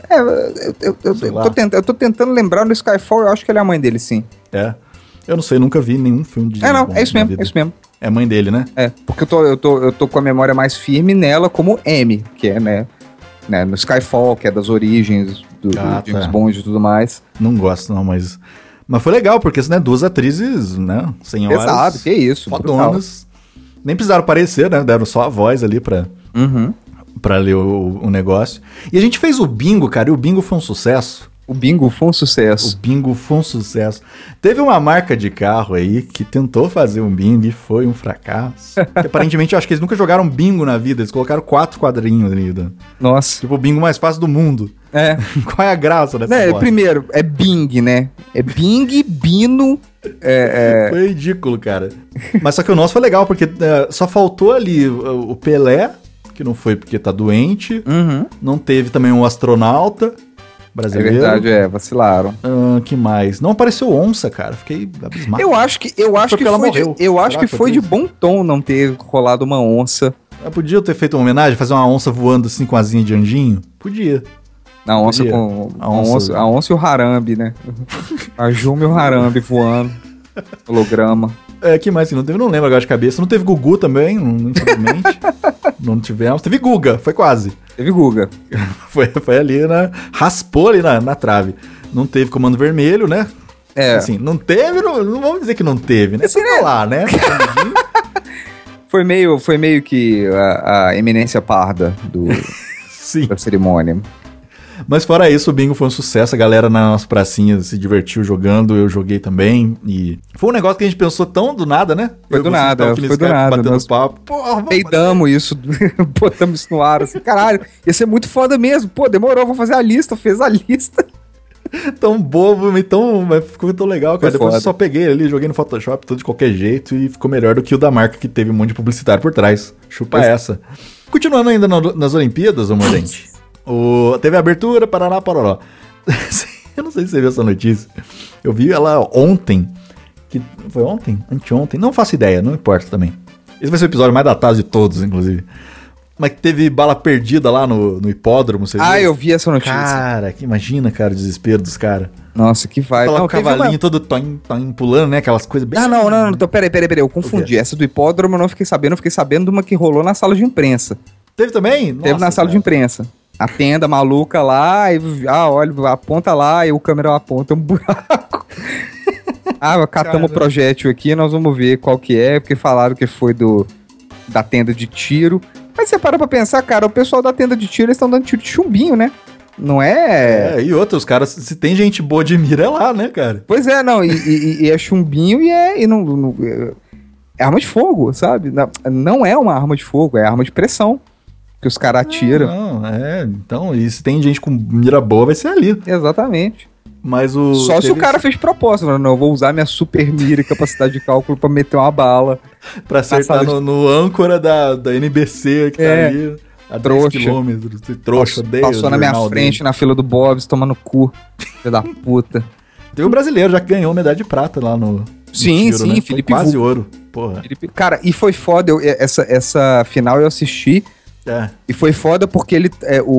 Eu tô tentando lembrar no Skyfall, eu acho que ela é a mãe dele, sim. Eu não sei, nunca vi nenhum filme de James Bond. É isso mesmo. É mãe dele, né? Porque eu tô com a memória mais firme nela como M, que é, né, no Skyfall, que é das origens do James Bond e tudo mais. Não gosto, não, mas foi legal, porque, né, duas atrizes, né, senhoras... Pesado, que isso. Fodonas. Nem precisaram aparecer, né, deram só a voz ali pra ler o negócio. E a gente fez o bingo, cara, e o bingo foi um sucesso. O bingo foi um sucesso. O bingo foi um sucesso. Teve uma marca de carro aí que tentou fazer um bingo e foi um fracasso. Aparentemente, eu acho que eles nunca jogaram bingo na vida. Eles colocaram 4 quadrinhos ali. Nossa. Tipo, o bingo mais fácil do mundo. É. Qual é a graça dessa Né, bosta? primeiro, é Bing, né? É Bing, Bino. Foi ridículo, cara. Mas só que o nosso foi legal, porque só faltou ali o Pelé, que não foi porque tá doente. Uhum. Não teve também um astronauta É brasileiro. verdade, vacilaram. Que mais? Não apareceu onça, cara. Fiquei abismado. Eu acho que porque ela morreu. Será que foi foi de isso? bom tom não ter rolado uma onça. Eu podia ter feito uma homenagem, fazer uma onça voando assim com asinha de anjinho? Podia. A onça Podia. com. A onça. A onça e o Harambe, né? A Juma e o Harambe voando. Holograma. Que mais que não teve? Não lembro agora de cabeça. Não teve Gugu também, infelizmente. Não tivemos. Teve Guga, foi quase. Teve Guga. Foi ali, raspou ali na trave. Não teve Comando Vermelho, né? Assim, não teve, não vamos dizer que não teve, né? Assim, Tá lá, né? Foi meio que a eminência parda Sim. da cerimônia. Mas fora isso, o bingo foi um sucesso. A galera nas pracinhas se divertiu jogando. Eu joguei também. E foi um negócio que a gente pensou tão do nada, né? Foi do nada, foi do nada. Batendo Nós papo. Porra, vamos peidamos isso, botamos isso no ar, assim, caralho, ia ser muito foda mesmo. Pô, demorou, vou fazer a lista, fez a lista. tão bobo, mas ficou tão legal, cara. Foi Depois foda. eu só peguei ali, joguei no Photoshop, tudo de qualquer jeito, e ficou melhor do que o da marca, que teve um monte de publicitário por trás. Chupa essa. Continuando ainda nas Olimpíadas, ô Mordente, teve a abertura, parará, parará. Eu não sei se você viu essa notícia. Eu vi ela ontem. Foi ontem? Anteontem? Não faço ideia, não importa também. Esse vai ser o episódio mais datado de todos, inclusive. Mas que teve bala perdida lá no hipódromo, você viu? Eu vi essa notícia. Cara, que imagina, cara, o desespero dos caras. Nossa, que vai. Tá lá Não, o cavalinho todo toim, pulando, né? Aquelas coisas bem... Não, então, peraí, eu confundi. Essa do hipódromo eu não fiquei sabendo de uma que rolou na sala de imprensa. Teve também? Teve na sala de imprensa. A tenda maluca lá, olha, aponta lá, e o câmera aponta um buraco. Catamos o projétil aqui, nós vamos ver qual que é, porque falaram que foi da tenda de tiro. Mas você para pra pensar, cara, o pessoal da tenda de tiro, eles estão dando tiro de chumbinho, né? Não é... E outros caras, se tem gente boa de mira, é lá, né, cara? Pois é, não, e é chumbinho e não é arma de fogo, sabe? Não é uma arma de fogo, é arma de pressão que os caras atiram. Então, e se tem gente com mira boa, vai ser ali. Exatamente. Mas Só se o cara fez de propósito, não, eu vou usar minha super mira e capacidade de cálculo pra meter uma bala. Pra acertar no âncora da NBC que tá ali a 10 quilômetros. Trouxa, odeio. Passou na minha frente, na fila do Bob's, tomando cu. Filho da puta. Teve um brasileiro já que ganhou medalha de prata lá no sim, tiro, sim, né? Felipe quase ouro. Porra. Cara, e foi foda, essa final eu assisti. E foi foda porque ele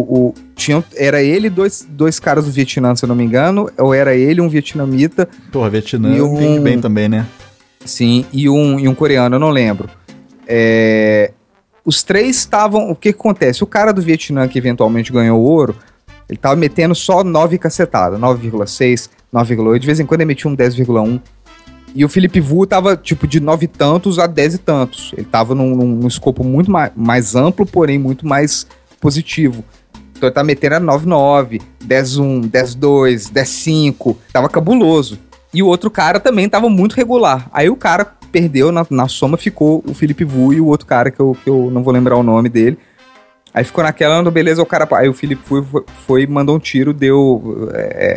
era ele e dois caras do Vietnã, se eu não me engano, ou era ele um vietnamita. Porra, Vietnã entende bem também, né? Sim, e um coreano, eu não lembro. Os três estavam... O que acontece? O cara do Vietnã que eventualmente ganhou o ouro, ele tava metendo só 9 cacetadas, 9,6, 9,8, de vez em quando ele metia um 10,1. E o Felipe Vu tava, tipo, de 9 e tantos a 10 e tantos. Ele tava num escopo muito mais amplo, porém muito mais positivo. Então ele tava metendo a 9,9, 10,1, 10,2, 10,5. Tava cabuloso. E o outro cara também tava muito regular. Aí o cara perdeu, na soma ficou o Felipe Vu e o outro cara que eu não vou lembrar o nome dele. Aí ficou naquela, beleza, o cara... Aí o Felipe foi e mandou um tiro, deu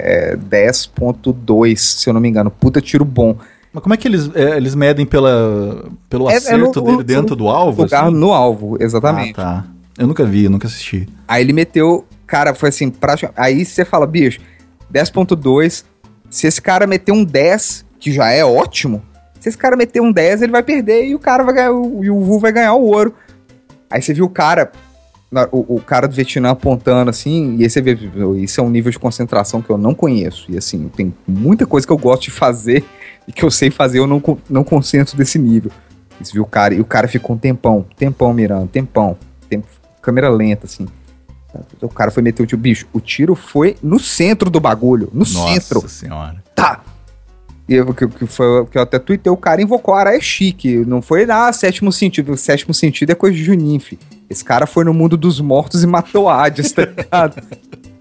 10,2, se eu não me engano. Puta tiro bom. Mas como é que eles medem pelo acerto dele dentro do alvo? Lugar assim? No alvo, exatamente. Tá. Eu nunca vi, nunca assisti. Aí ele meteu... Cara, foi assim, aí você fala, bicho, 10,2. Se esse cara meter um 10, que já é ótimo, se esse cara meter um 10, ele vai perder e o cara vai ganhar, e o Vu vai ganhar o ouro. Aí você viu o cara... O cara do Vietnã apontando assim, e aí você vê, isso é um nível de concentração que eu não conheço. E assim, tem muita coisa que eu gosto de fazer e que eu sei fazer, eu não concentro desse nível. Você viu o cara, e o cara ficou um tempão mirando, câmera lenta, assim. O cara foi meter o tiro, bicho, o tiro foi no centro do bagulho, centro. Nossa senhora. Tá! E que eu até tuitei, o cara invocou a Araia Chique, não foi sétimo sentido, o sétimo sentido é coisa de Juninho, filho. Esse cara foi no mundo dos mortos e matou Hades, tá ligado?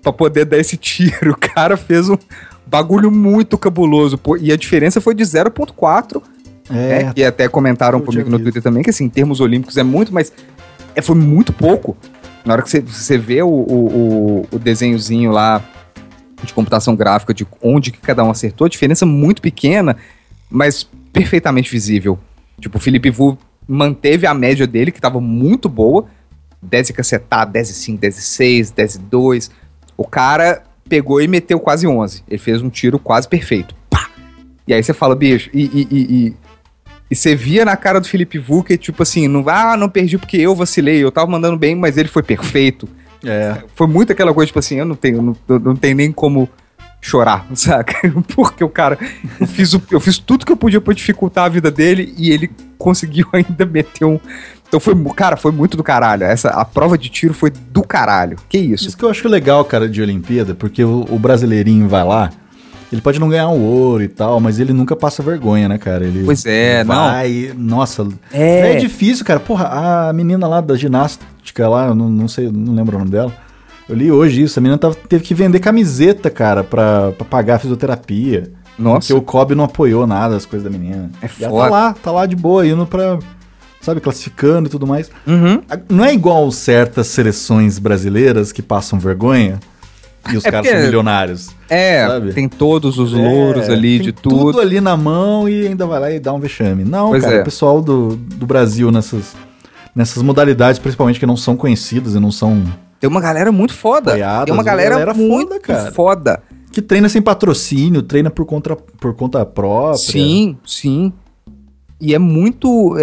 pra poder dar esse tiro. O cara fez um bagulho muito cabuloso. Pô, e a diferença foi de 0,4. E até comentaram comigo no Twitter também, que assim, em termos olímpicos é muito, mas foi muito pouco. Na hora que você vê o desenhozinho lá de computação gráfica de onde que cada um acertou, a diferença é muito pequena, mas perfeitamente visível. Tipo, o Felipe Vu manteve a média dele, que tava muito boa, 10 e cacetar, 10 e 5, 10 e 6, 10 e 2. O cara pegou e meteu quase 11. Ele fez um tiro quase perfeito. Pá! E aí você fala, bicho, e você via na cara do Felipe Vu que, tipo assim, não perdi porque eu vacilei, eu tava mandando bem, mas ele foi perfeito. Foi muito aquela coisa, tipo assim, eu não tenho nem como chorar, saca? Porque o cara, eu fiz tudo que eu podia pra dificultar a vida dele e ele conseguiu ainda meter um... Então foi muito do caralho. A prova de tiro foi do caralho. Que isso? Isso que eu acho legal, cara, de Olimpíada, porque o brasileirinho vai lá, ele pode não ganhar um ouro e tal, mas ele nunca passa vergonha, né, cara? Ele vai, nossa, é difícil, cara. Porra, a menina lá da ginástica lá, eu não sei, não lembro o nome dela. Eu li hoje isso, a menina teve que vender camiseta, cara, pra pagar a fisioterapia. Nossa. Porque o Kobe não apoiou nada as coisas da menina. É e foda. ela tá lá de boa, indo pra, sabe, classificando e tudo mais. Uhum. Não é igual certas seleções brasileiras que passam vergonha e os caras são milionários. Sabe? Tem todos os louros ali de tudo. Tudo ali na mão e ainda vai lá e dá um vexame. Não, Pois cara, é. o pessoal do Brasil nessas modalidades, principalmente que não são conhecidas e não são... Tem uma galera muito foda. Apoiadas, Tem uma galera muito foda, cara. foda. Que treina sem patrocínio, treina por conta própria. Sim, sim. E é muito...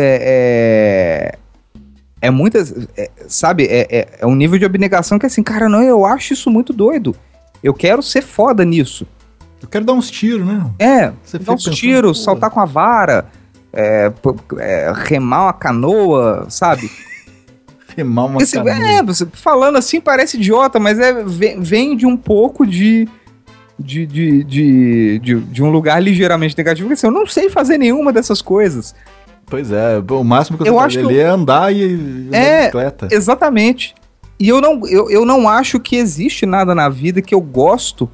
muitas... sabe? É um nível de abnegação que assim, cara, não, eu acho isso muito doido. Eu quero ser foda nisso. Eu quero dar uns tiros, né? Você Dar fica uns pensando, tiros, pô. saltar com a vara, remar uma canoa, sabe? Remar uma Esse, canoa. você falando assim parece idiota, mas vem de um pouco de um lugar ligeiramente negativo, porque assim, eu não sei fazer nenhuma dessas coisas. Pois é, o máximo que eu Eu sei acho fazer que ali é andar e andar de bicicleta. Exatamente. E eu não acho que existe nada na vida que eu gosto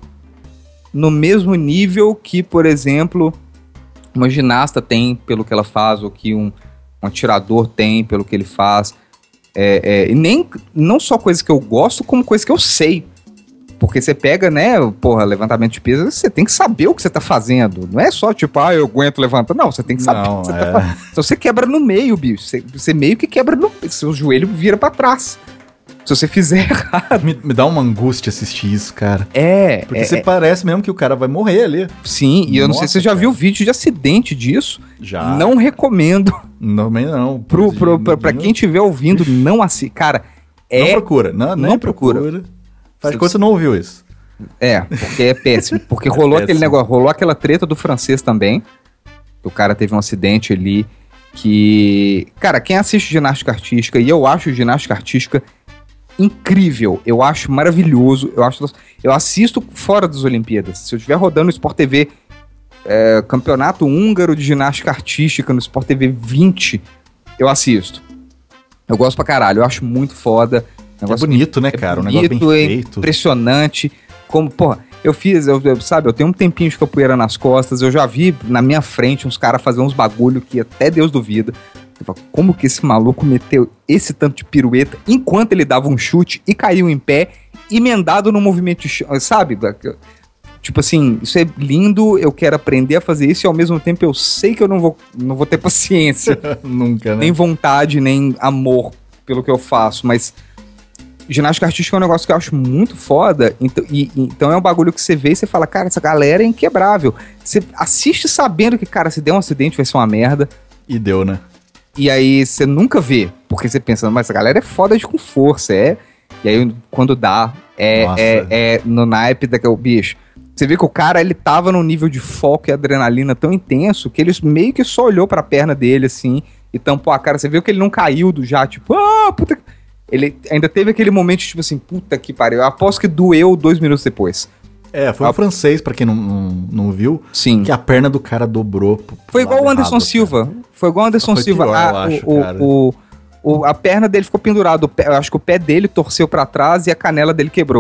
no mesmo nível que, por exemplo, uma ginasta tem pelo que ela faz, ou que um atirador tem pelo que ele faz. E não só coisas que eu gosto, como coisas que eu sei. Porque você pega, né, levantamento de peso, você tem que saber o que você tá fazendo. Não é só tipo, eu aguento levantar. Não, você tem que saber o que você tá fazendo. Então você quebra no meio, bicho. Você meio que quebra seu joelho vira pra trás. Se você fizer errado. Me dá uma angústia assistir isso, cara. Porque você parece mesmo que o cara vai morrer ali. Sim, e eu não sei se você já viu vídeo de acidente disso. Já. Não recomendo. Também não. Pra quem estiver ouvindo, não assiste. Cara, Não procura. Não procura. Faz de conta que você não ouviu isso. Porque é péssimo. Porque rolou aquele negócio, rolou aquela treta do francês também. O cara teve um acidente ali que... Cara, quem assiste ginástica artística, e eu acho ginástica artística incrível, eu acho maravilhoso, eu assisto fora das Olimpíadas. Se eu estiver rodando no Sport TV campeonato húngaro de ginástica artística no Sport TV 20, eu assisto. Eu gosto pra caralho, eu acho muito foda. É bonito, né, cara? Um negócio bem feito. Impressionante. Como, eu tenho um tempinho de capoeira nas costas, eu já vi na minha frente uns caras fazer uns bagulho que até Deus duvida. Eu falo, como que esse maluco meteu esse tanto de pirueta enquanto ele dava um chute e caiu em pé, emendado no movimento de chão, sabe? Tipo assim, isso é lindo, eu quero aprender a fazer isso e ao mesmo tempo eu sei que eu não vou ter paciência. Nunca, né? Nem vontade, nem amor pelo que eu faço, mas ginástica artística é um negócio que eu acho muito foda, então é um bagulho que você vê e você fala, cara, essa galera é inquebrável. Você assiste sabendo que, cara, se der um acidente vai ser uma merda. E deu, né? E aí você nunca vê, porque você pensa, mas essa galera é foda com força, E aí quando dá, no naipe daquele bicho. Você vê que o cara, ele tava num nível de foco e adrenalina tão intenso que ele meio que só olhou pra perna dele, assim, e tampou a cara. Você viu que ele não caiu do já, tipo, puta... Ele ainda teve aquele momento, tipo assim, puta que pariu. Eu aposto que doeu 2 minutos depois. Foi o francês, pra quem não viu, Sim. Que a perna do cara dobrou. Foi igual o Anderson Silva. Cara. Foi igual o Anderson Silva. Pior, a perna dele ficou pendurada. Eu acho que o pé dele torceu pra trás e a canela dele quebrou.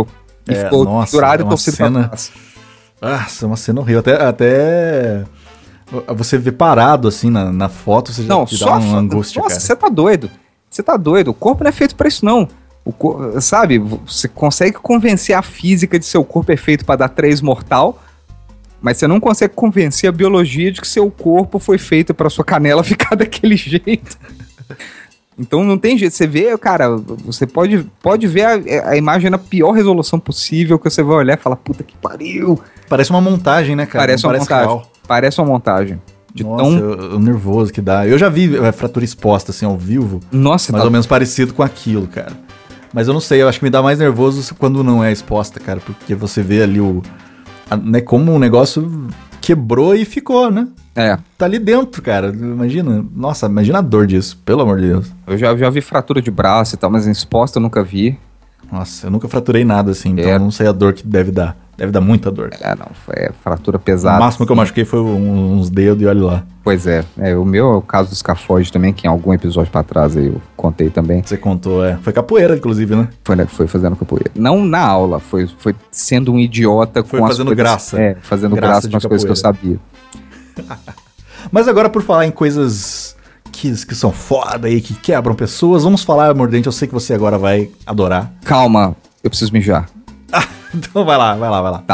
E ficou durado e torcido pra trás. Nossa, uma cena horrível. Até você vê parado assim na foto, você já te dá uma angústia, nossa, cara. você tá doido. Você tá doido. O corpo não é feito pra isso, não. Sabe, você consegue convencer a física de seu corpo é feito pra dar 3 mortal, mas você não consegue convencer a biologia de que seu corpo foi feito pra sua canela ficar daquele jeito. Então não tem jeito. Você vê, cara, você pode ver a imagem na pior resolução possível, que você vai olhar e falar, puta que pariu. Parece uma montagem, né, cara? Parece uma montagem. Real. Parece uma montagem. Nossa, o nervoso que dá. Eu já vi fratura exposta, assim, ao vivo. Nossa, mais ou menos parecido com aquilo, cara. Mas eu não sei, eu acho que me dá mais nervoso quando não é exposta, cara. Porque você vê ali né, como o negócio quebrou e ficou, né? Tá ali dentro, cara. Imagina. Nossa, imagina a dor disso, pelo amor de Deus. Eu já vi fratura de braço e tal, mas exposta eu nunca vi. Nossa, eu nunca fraturei nada assim, então eu não sei a dor que deve dar. Deve dar muita dor. Não, foi fratura pesada. O máximo que eu machuquei foi uns dedos e olha lá. Pois é. O meu é o caso do escafoide também, que em algum episódio pra trás aí eu contei também. Você contou, Foi capoeira, inclusive, né? Foi fazendo capoeira. Não na aula, foi sendo um idiota foi com as coisas... graça. Fazendo graça com as coisas que eu sabia. Mas agora, por falar em coisas que são foda aí, que quebram pessoas, vamos falar, Mordente, eu sei que você agora vai adorar. Calma, eu preciso mijar. Então vai lá. Tá.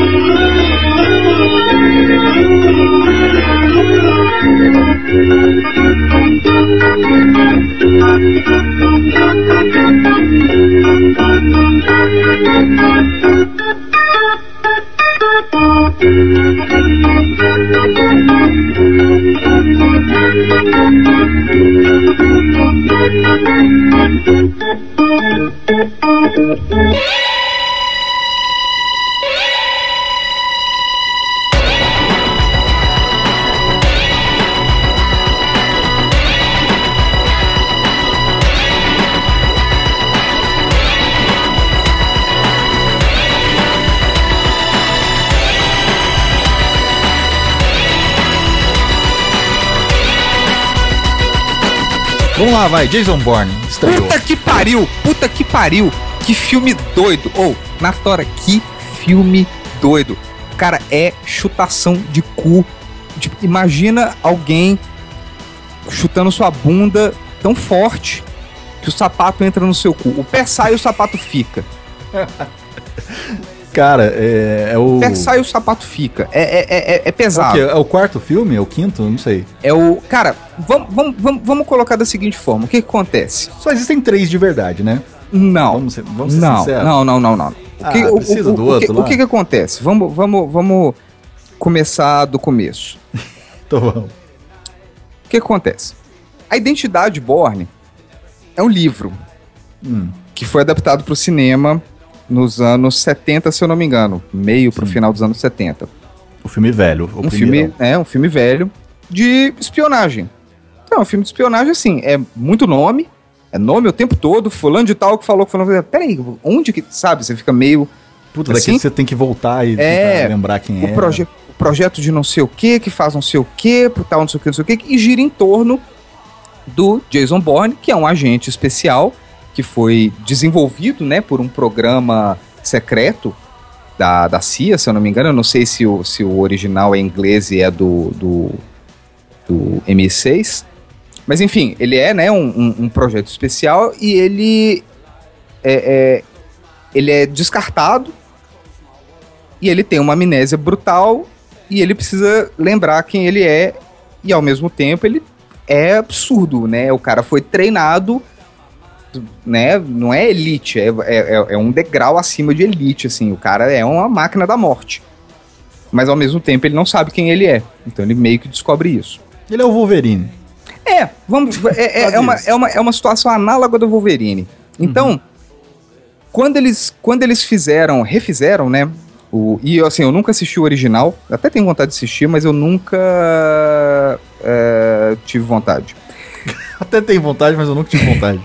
Vamos lá, vai. Jason Bourne estreou. Puta que pariu. Que filme doido. Natora, que filme doido. Cara, é chutação de cu. Tipo, imagina alguém chutando sua bunda tão forte que o sapato entra no seu cu. O pé sai e o sapato fica. Cara, o... O pé sai e o sapato fica. É pesado. É o quarto filme? É o quinto? Não sei. Cara, vamos colocar da seguinte forma. O que acontece? Só existem 3 de verdade, né? Não. Vamos ser sinceros. Não. Precisa do outro lá. O que acontece? Vamos começar do começo. Então vamos. O que acontece? A Identidade Bourne é um livro que foi adaptado para o cinema nos anos 70, se eu não me engano. Meio pro final dos anos 70. O filme velho. Um filme velho de espionagem. Então, um filme de espionagem, assim, é muito nome. É nome o tempo todo. Fulano de tal que falou. Peraí, onde que... Sabe, você fica meio... Puta, assim, daqui você tem que voltar e lembrar quem é. O projeto de não sei o que faz não sei o que, pro tal não sei o que, e gira em torno do Jason Bourne, que é um agente especial que foi desenvolvido, né, por um programa secreto da CIA, se eu não me engano. Eu não sei se o original é inglês e é do MI6. Mas enfim, ele é, né, um projeto especial e ele é descartado e ele tem uma amnésia brutal e ele precisa lembrar quem ele é e ao mesmo tempo ele é absurdo, né? O cara foi treinado, né? Não é elite, é um degrau acima de elite, assim. O cara é uma máquina da morte. Mas ao mesmo tempo ele não sabe quem ele é. Então ele meio que descobre isso. Ele é o Wolverine. É uma situação análoga do Wolverine. Então, quando eles refizeram, né? E assim, eu nunca assisti o original. Até tenho vontade de assistir, mas eu nunca tive vontade. Até tenho vontade, mas eu nunca tive vontade.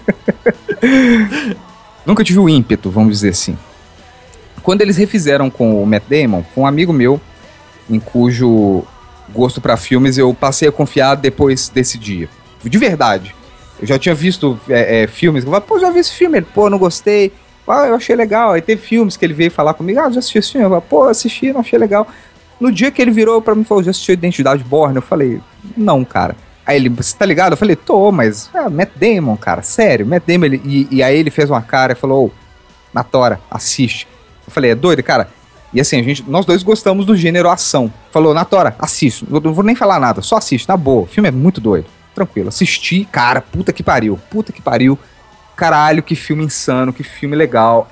Nunca tive o ímpeto, vamos dizer assim. Quando eles refizeram com o Matt Damon, foi um amigo meu, em cujo gosto pra filmes eu passei a confiar depois desse dia. De verdade. Eu já tinha visto filmes, eu falei, já vi esse filme, não gostei. eu achei legal. Aí teve filmes que ele veio falar comigo, já assisti esse filme? Eu falei, pô, assisti, não achei legal. No dia que ele virou pra mim e falou, já assistiu Identidade Borne? Eu falei, não, cara. Aí ele, você tá ligado? Eu falei, tô, mas Matt Damon, cara, sério, Matt Damon. E aí ele fez uma cara e falou, Natora, assiste. Eu falei, é doido, cara? E assim, nós dois gostamos do gênero ação. Falou, Natora, assiste. Não vou nem falar nada, só assiste, na boa. O filme é muito doido. Tranquilo, assisti, cara, puta que pariu. Caralho, que filme insano, que filme legal.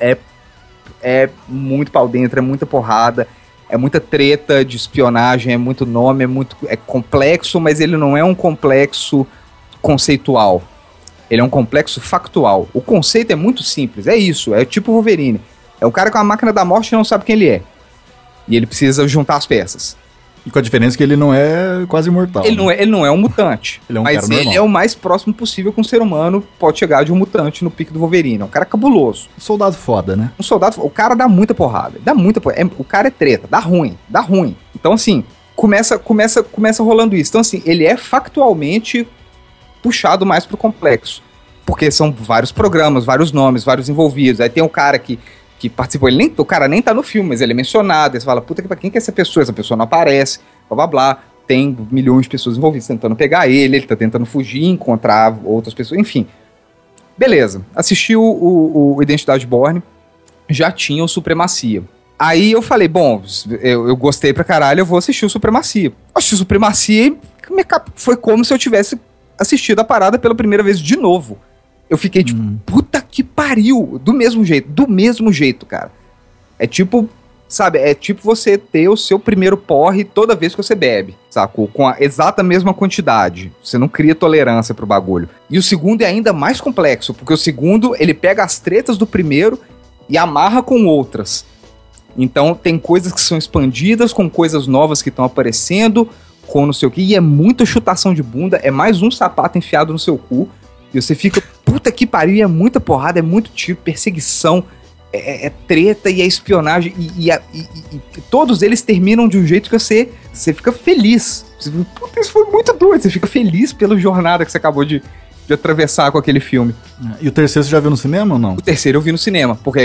É muito pau dentro, é muita porrada. É muita treta de espionagem, é muito nome, é complexo, mas ele não é um complexo conceitual. Ele é um complexo factual. O conceito é muito simples, é isso, é tipo Wolverine. É um cara com a máquina da morte e não sabe quem ele é. E ele precisa juntar as peças. E com a diferença que ele não é quase imortal. Ele não é um mutante. Ele é um mas cara normal. Ele é o mais próximo possível que um ser humano pode chegar de um mutante no pique do Wolverine. É um cara cabuloso. Um soldado foda, né? O cara dá muita porrada. O cara é treta, dá ruim. Então, assim, começa rolando isso. Então, assim, ele é factualmente puxado mais pro complexo. Porque são vários programas, vários nomes, vários envolvidos. Aí tem um cara que participou, o cara nem tá no filme, mas ele é mencionado. Aí você fala, puta que pra quem que é essa pessoa? Essa pessoa não aparece, blá blá blá. Tem milhões de pessoas envolvidas tentando pegar ele tá tentando fugir, encontrar outras pessoas, enfim. Beleza, assisti o Identidade Borne, já tinha o Supremacia. Aí eu falei, bom, eu gostei pra caralho, eu vou assistir o Supremacia. Assisti o Supremacia e foi como se eu tivesse assistido a parada pela primeira vez de novo. Eu fiquei tipo, puta que pariu, do mesmo jeito, cara. É tipo, sabe, é tipo você ter o seu primeiro porre toda vez que você bebe, sacou? Com a exata mesma quantidade. Você não cria tolerância pro bagulho. E o segundo é ainda mais complexo, porque o segundo, ele pega as tretas do primeiro e amarra com outras. Então tem coisas que são expandidas, com coisas novas que estão aparecendo, com não sei o que, e é muita chutação de bunda, é mais um sapato enfiado no seu cu. E você fica, puta que pariu, e é muita porrada, é muito tiro, perseguição, é treta e é espionagem. E todos eles terminam de um jeito que você fica feliz. Você fica, puta, isso foi muito doido. Você fica feliz pela jornada que você acabou de atravessar com aquele filme. E o terceiro você já viu no cinema ou não? O terceiro eu vi no cinema, porque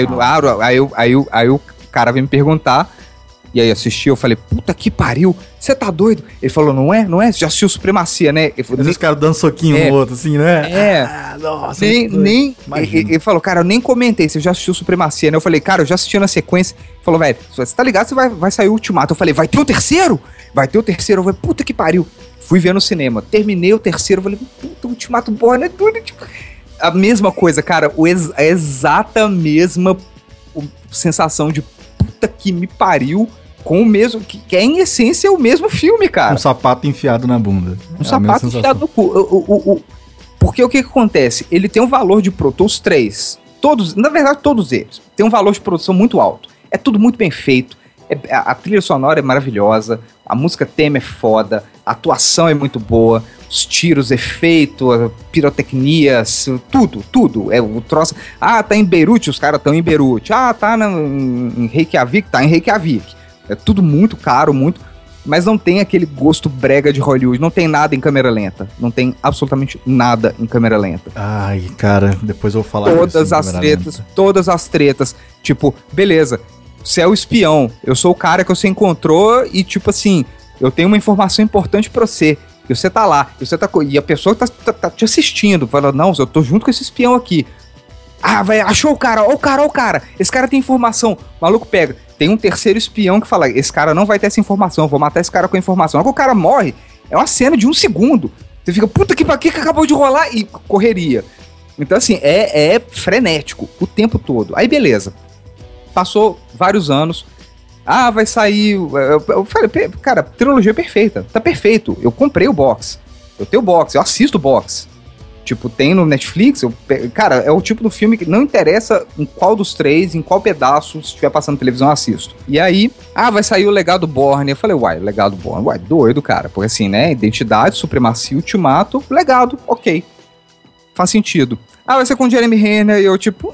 aí o cara veio me perguntar. E aí assisti, eu falei, puta que pariu, você tá doido? Ele falou, não é? Você já assistiu Supremacia, né? Esses caras dando soquinho no outro, assim, né? Nossa. Ele falou, cara, eu nem comentei, você já assistiu Supremacia, né? Eu falei, cara, eu já assisti na sequência. Ele falou, velho, você tá ligado, você vai sair o Ultimato. Eu falei, vai ter o terceiro? Vai ter o terceiro. Eu falei, puta que pariu. Fui ver no cinema, terminei o terceiro, eu falei, puta, o Ultimato Borne é doido. Tipo... A mesma coisa, cara, a exata mesma sensação de puta que me pariu. Com o mesmo, que é em essência o mesmo filme, cara. Um sapato enfiado na bunda. Um sapato enfiado no cu. Porque o que acontece? Ele tem um valor de produção, os três, todos, na verdade todos eles, tem um valor de produção muito alto. É tudo muito bem feito, a trilha sonora é maravilhosa, a música tema é foda, a atuação é muito boa, os tiros, efeito, a pirotecnia, tudo. É o troço. Ah, tá em Beirute, os caras estão em Beirute. Ah, tá em Reykjavik, tá em Reykjavik. É tudo muito caro, mas não tem aquele gosto brega de Hollywood. Não tem nada em câmera lenta. Não tem absolutamente nada em câmera lenta. Ai, cara, depois eu vou falar Todas as tretas. Tipo, beleza, você é o espião. Eu sou o cara que você encontrou e, tipo assim, eu tenho uma informação importante pra você. E você tá lá. E a pessoa tá te assistindo. Fala, não, eu tô junto com esse espião aqui. Ah, vai, achou o cara. Ó o cara. Esse cara tem informação. O maluco pega. Tem um terceiro espião que fala, esse cara não vai ter essa informação, eu vou matar esse cara com a informação. Quando o cara morre, é uma cena de 1 segundo. Você fica, puta que acabou de rolar, e correria. Então, assim, é frenético o tempo todo. Aí, beleza. Passou vários anos. Ah, vai sair... Eu falei, cara, trilogia perfeita. Tá perfeito. Eu comprei o box. Eu tenho o box, eu assisto o box. Tipo, tem no Netflix, cara, é o tipo do filme que não interessa em qual dos três, em qual pedaço, se estiver passando na televisão, eu assisto. E aí, vai sair o Legado Borne. Eu falei, Legado Borne, doido, cara. Porque assim, né, Identidade, Supremacia, Ultimato, Legado, ok. Faz sentido. Vai ser com o Jeremy Renner, e eu tipo,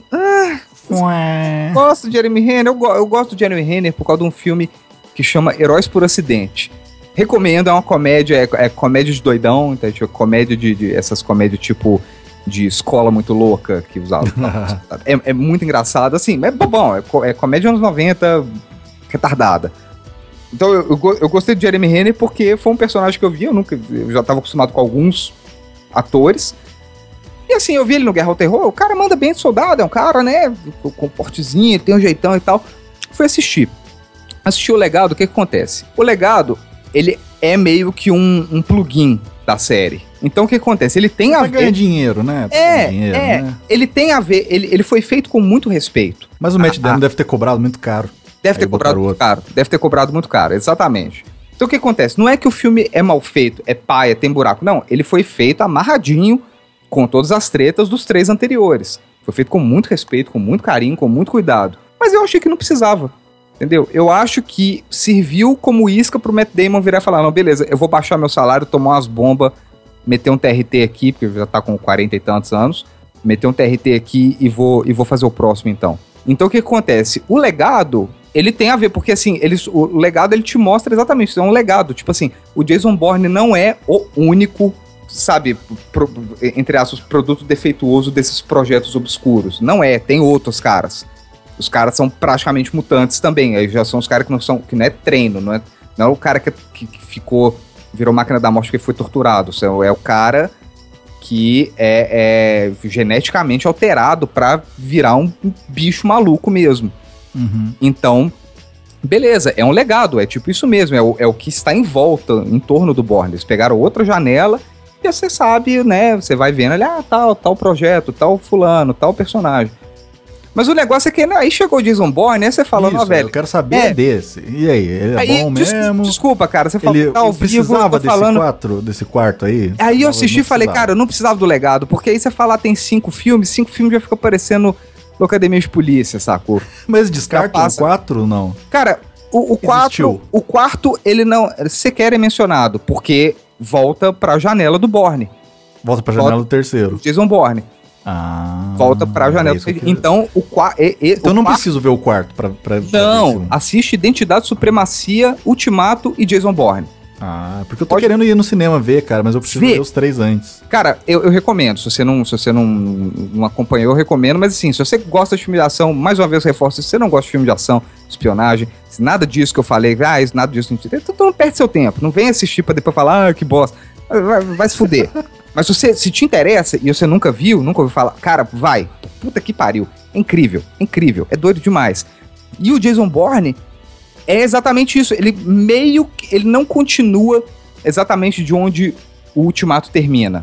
gosto de Jeremy Renner, eu gosto de Jeremy Renner por causa de um filme que chama Heróis por Acidente. Recomendo, é uma comédia, é comédia de doidão, então, tipo, comédia de essas comédias tipo de escola muito louca que usava. É muito engraçado, assim, é bobão, é comédia anos 90 retardada. Então eu gostei de Jeremy Renner porque foi um personagem que eu vi, eu já tava acostumado com alguns atores. E assim, eu vi ele no Guerra ao Terror, o cara manda bem de soldado, é um cara, né, com portezinho, ele tem um jeitão e tal. Fui assistir. Assisti o Legado, o que acontece? O Legado, ele é meio que um plugin da série. Então o que acontece? Ele tem a ver... ganhar dinheiro, né? Né? Ele tem a ver, ele foi feito com muito respeito. Mas o Matt Damon deve ter cobrado muito caro. Deve ter cobrado muito caro, exatamente. Então o que acontece? Não é que o filme é mal feito, é paia, tem buraco. Não, ele foi feito amarradinho com todas as tretas dos 3 anteriores. Foi feito com muito respeito, com muito carinho, com muito cuidado. Mas eu achei que não precisava, entendeu? Eu acho que serviu como isca pro Matt Damon virar e falar, não, beleza, eu vou baixar meu salário, tomar umas bombas, meter um TRT aqui, porque já tá com 40 e tantos anos, meter um TRT aqui e vou fazer o próximo então. Então o que acontece? O Legado, ele tem a ver, porque assim, o Legado ele te mostra exatamente isso, é um legado, tipo assim, o Jason Bourne não é o único, sabe, entre aspas, produto defeituoso desses projetos obscuros. Não é, tem outros caras. Os caras são praticamente mutantes também, aí já são os caras que não é treino, não é o cara que virou máquina da morte porque foi torturado, é o cara que é geneticamente alterado pra virar um bicho maluco mesmo. Uhum. Então, beleza, é um legado, é tipo isso mesmo, é o que está em volta, em torno do Bourne. Eles pegaram outra janela e você sabe, né, você vai vendo ali, tal projeto, tal fulano, tal personagem. Mas o negócio é que aí chegou o Jason Bourne, aí você fala, não, velho... eu quero saber desse. E aí, ele é bom mesmo? Desculpa, cara, você falou que tá ao vivo, precisava desse quarto aí? Aí eu assisti e falei, cara, eu não precisava do legado, porque aí você fala, tem 5 filmes já fica parecendo Academia de Polícia, sacou? Mas descarta o 4 não? Cara, o quarto, ele não sequer é mencionado, porque volta pra janela do Bourne. Volta pra janela do terceiro. Jason Bourne. Volta pra janela. Então, eu não preciso ver o quarto pra não, assiste Identidade, Supremacia, Ultimato e Jason Bourne. Porque eu tô querendo ir no cinema ver, cara, mas eu preciso ver os 3 antes. Cara, eu recomendo. Se você não acompanhou, eu recomendo. Mas assim, se você gosta de filme de ação, mais uma vez eu reforço, se você não gosta de filme de ação, espionagem, se nada disso que eu falei, nada disso, então não perde seu tempo. Não vem assistir pra depois falar, que bosta. Vai se fuder. Mas se te interessa e você nunca ouviu falar, cara, vai. Puta que pariu. É incrível. É doido demais. E o Jason Bourne é exatamente isso. Ele não continua exatamente de onde o Ultimato termina.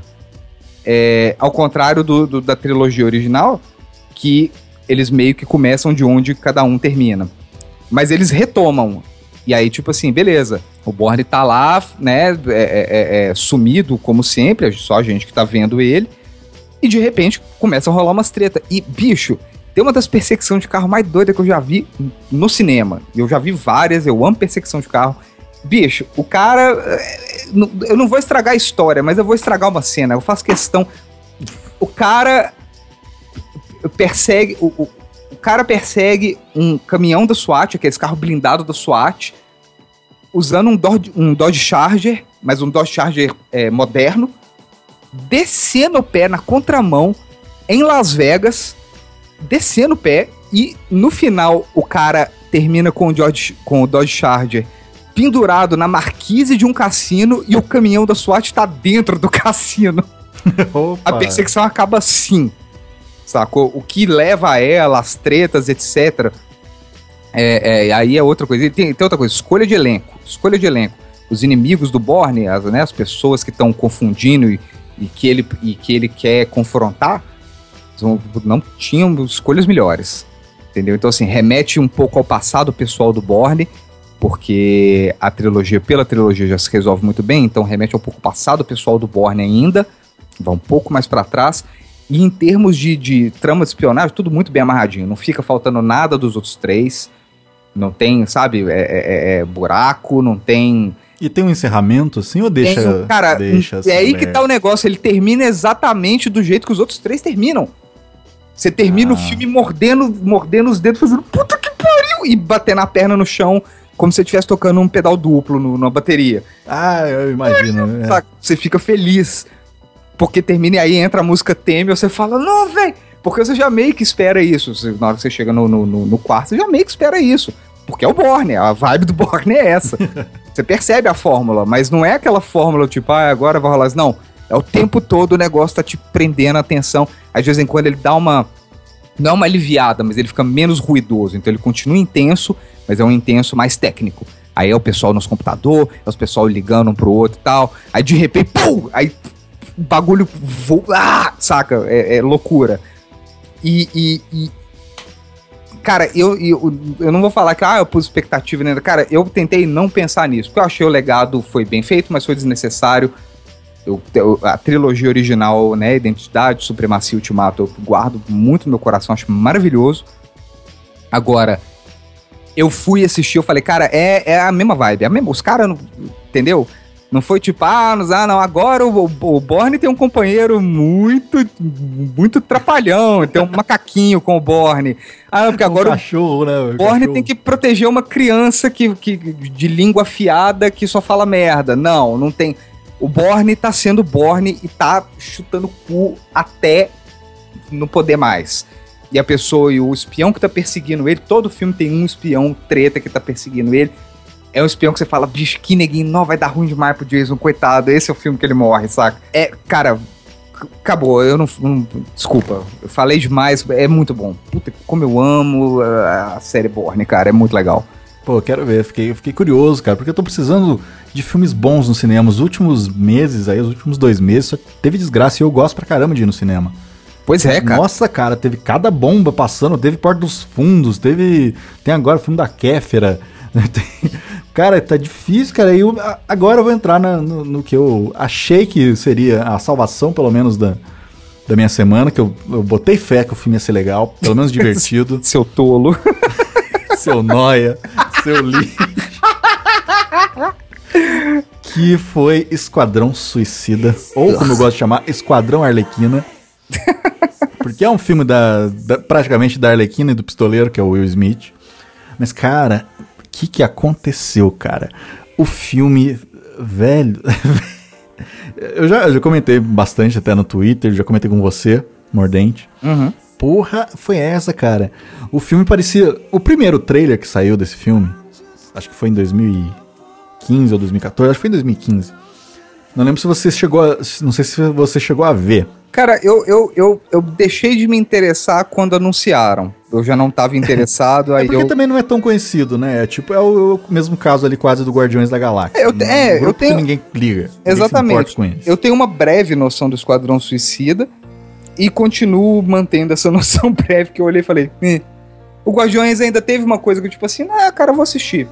Ao contrário da trilogia original, que eles meio que começam de onde cada um termina. Mas eles retomam. E aí, tipo assim, beleza, o Bourne tá lá, né, sumido, como sempre, só a gente que tá vendo ele, e de repente começa a rolar umas treta. E, bicho, tem uma das perseguições de carro mais doidas que eu já vi no cinema. Eu já vi várias, eu amo perseguição de carro. Bicho, o cara... Eu não vou estragar a história, mas eu vou estragar uma cena. Eu faço questão... O cara persegue... O cara persegue um caminhão da SWAT, aqueles carros blindados da SWAT, usando um Dodge Charger, mas um Dodge Charger moderno, descendo o pé na contramão em Las Vegas, descendo o pé, e no final o cara termina com o Dodge Charger pendurado na marquise de um cassino e o caminhão da SWAT tá dentro do cassino. A perseguição acaba assim. Sacou? O que leva a ela, as tretas, etc. Aí é outra coisa. E tem outra coisa, escolha de elenco. Os inimigos do Bourne, as pessoas que estão confundindo e que ele quer confrontar, não tinham escolhas melhores. Entendeu? Então, assim, remete um pouco ao passado pessoal do Bourne, porque pela trilogia já se resolve muito bem, então remete um pouco ao passado pessoal do Bourne ainda, vai um pouco mais pra trás. E em termos de trama de espionagem, tudo muito bem amarradinho. Não fica faltando nada dos outros 3. Não tem, sabe, buraco, não tem... E tem um encerramento, assim, ou deixa... Cara, é aí que tá o negócio. Ele termina exatamente do jeito que os outros 3 terminam. Você termina o filme mordendo os dedos, fazendo puta que pariu! E batendo a perna no chão, como se você estivesse tocando um pedal duplo numa bateria. Eu imagino. Você fica feliz. porque termina e aí entra a música tema e você fala, não, velho, porque você já meio que espera isso. Na hora que você chega no quarto, você já meio que espera isso. Porque é o Borne, a vibe do Borne é essa. Você percebe a fórmula, mas não é aquela fórmula tipo, agora vai rolar isso. Não, é o tempo todo o negócio tá te prendendo a atenção. Aí de vez em quando ele dá uma... Não é uma aliviada, mas ele fica menos ruidoso. Então ele continua intenso, mas é um intenso mais técnico. Aí é o pessoal nos computadores, é o pessoal ligando um pro outro e tal. Aí de repente, pum! Aí o bagulho voa, saca? É loucura. Cara, eu não vou falar que eu pus expectativa, né? Cara, eu tentei não pensar nisso, porque eu achei o legado foi bem feito, mas foi desnecessário. A trilogia original, né? Identidade, Supremacia e Ultimato, eu guardo muito no meu coração, acho maravilhoso. Agora, eu fui assistir, eu falei, cara, é a mesma vibe, os caras, entendeu? Não foi tipo, não, agora o Borne tem um companheiro muito trapalhão, tem um macaquinho com o Borne. Porque agora cachorro, né? O Borne tem que proteger uma criança de língua afiada que só fala merda. Não tem. O Borne tá sendo Borne e tá chutando cu até não poder mais. E a pessoa e o espião que tá perseguindo ele, todo filme tem um espião treta que tá perseguindo ele. É um espião que você fala, bicho, que neguinho, não, vai dar ruim demais pro Jason, coitado, esse é o filme que ele morre, saca? Cara, acabou, eu não desculpa, eu falei demais, é muito bom. Puta, como eu amo a série Borne, cara, é muito legal. Pô, quero ver, fiquei curioso, cara, porque eu tô precisando de filmes bons no cinema. Os últimos meses, os últimos 2 meses, só teve desgraça e eu gosto pra caramba de ir no cinema. Pois é, cara. Nossa, cara, teve cada bomba passando, teve Porta dos Fundos, tem agora o filme da Kéfera. Cara, tá difícil, cara. Agora eu vou entrar no que eu achei que seria a salvação, pelo menos, da minha semana, que eu botei fé que o filme ia ser legal, pelo menos divertido. Seu tolo. Seu nóia, seu lixo. Que foi Esquadrão Suicida, ou como eu gosto de chamar, Esquadrão Arlequina. Porque é um filme praticamente da Arlequina e do pistoleiro, que é o Will Smith. Mas, cara, o que aconteceu, cara? O filme, velho... eu já comentei bastante até no Twitter, já comentei com você, Mordente. Uhum. Porra, foi essa, cara. O filme parecia... O primeiro trailer que saiu desse filme, acho que foi em 2015 ou 2014, acho que foi em 2015. Não lembro se você não sei se você chegou a ver. Cara, eu deixei de me interessar quando anunciaram. Eu já não tava interessado, aí porque também não é tão conhecido, né? É o mesmo caso ali quase do Guardiões da Galáxia. Eu tenho... Que ninguém liga. Exatamente. Eu tenho uma breve noção do Esquadrão Suicida e continuo mantendo essa noção breve que eu olhei e falei, o Guardiões ainda teve uma coisa que eu tipo assim, cara, eu vou assistir.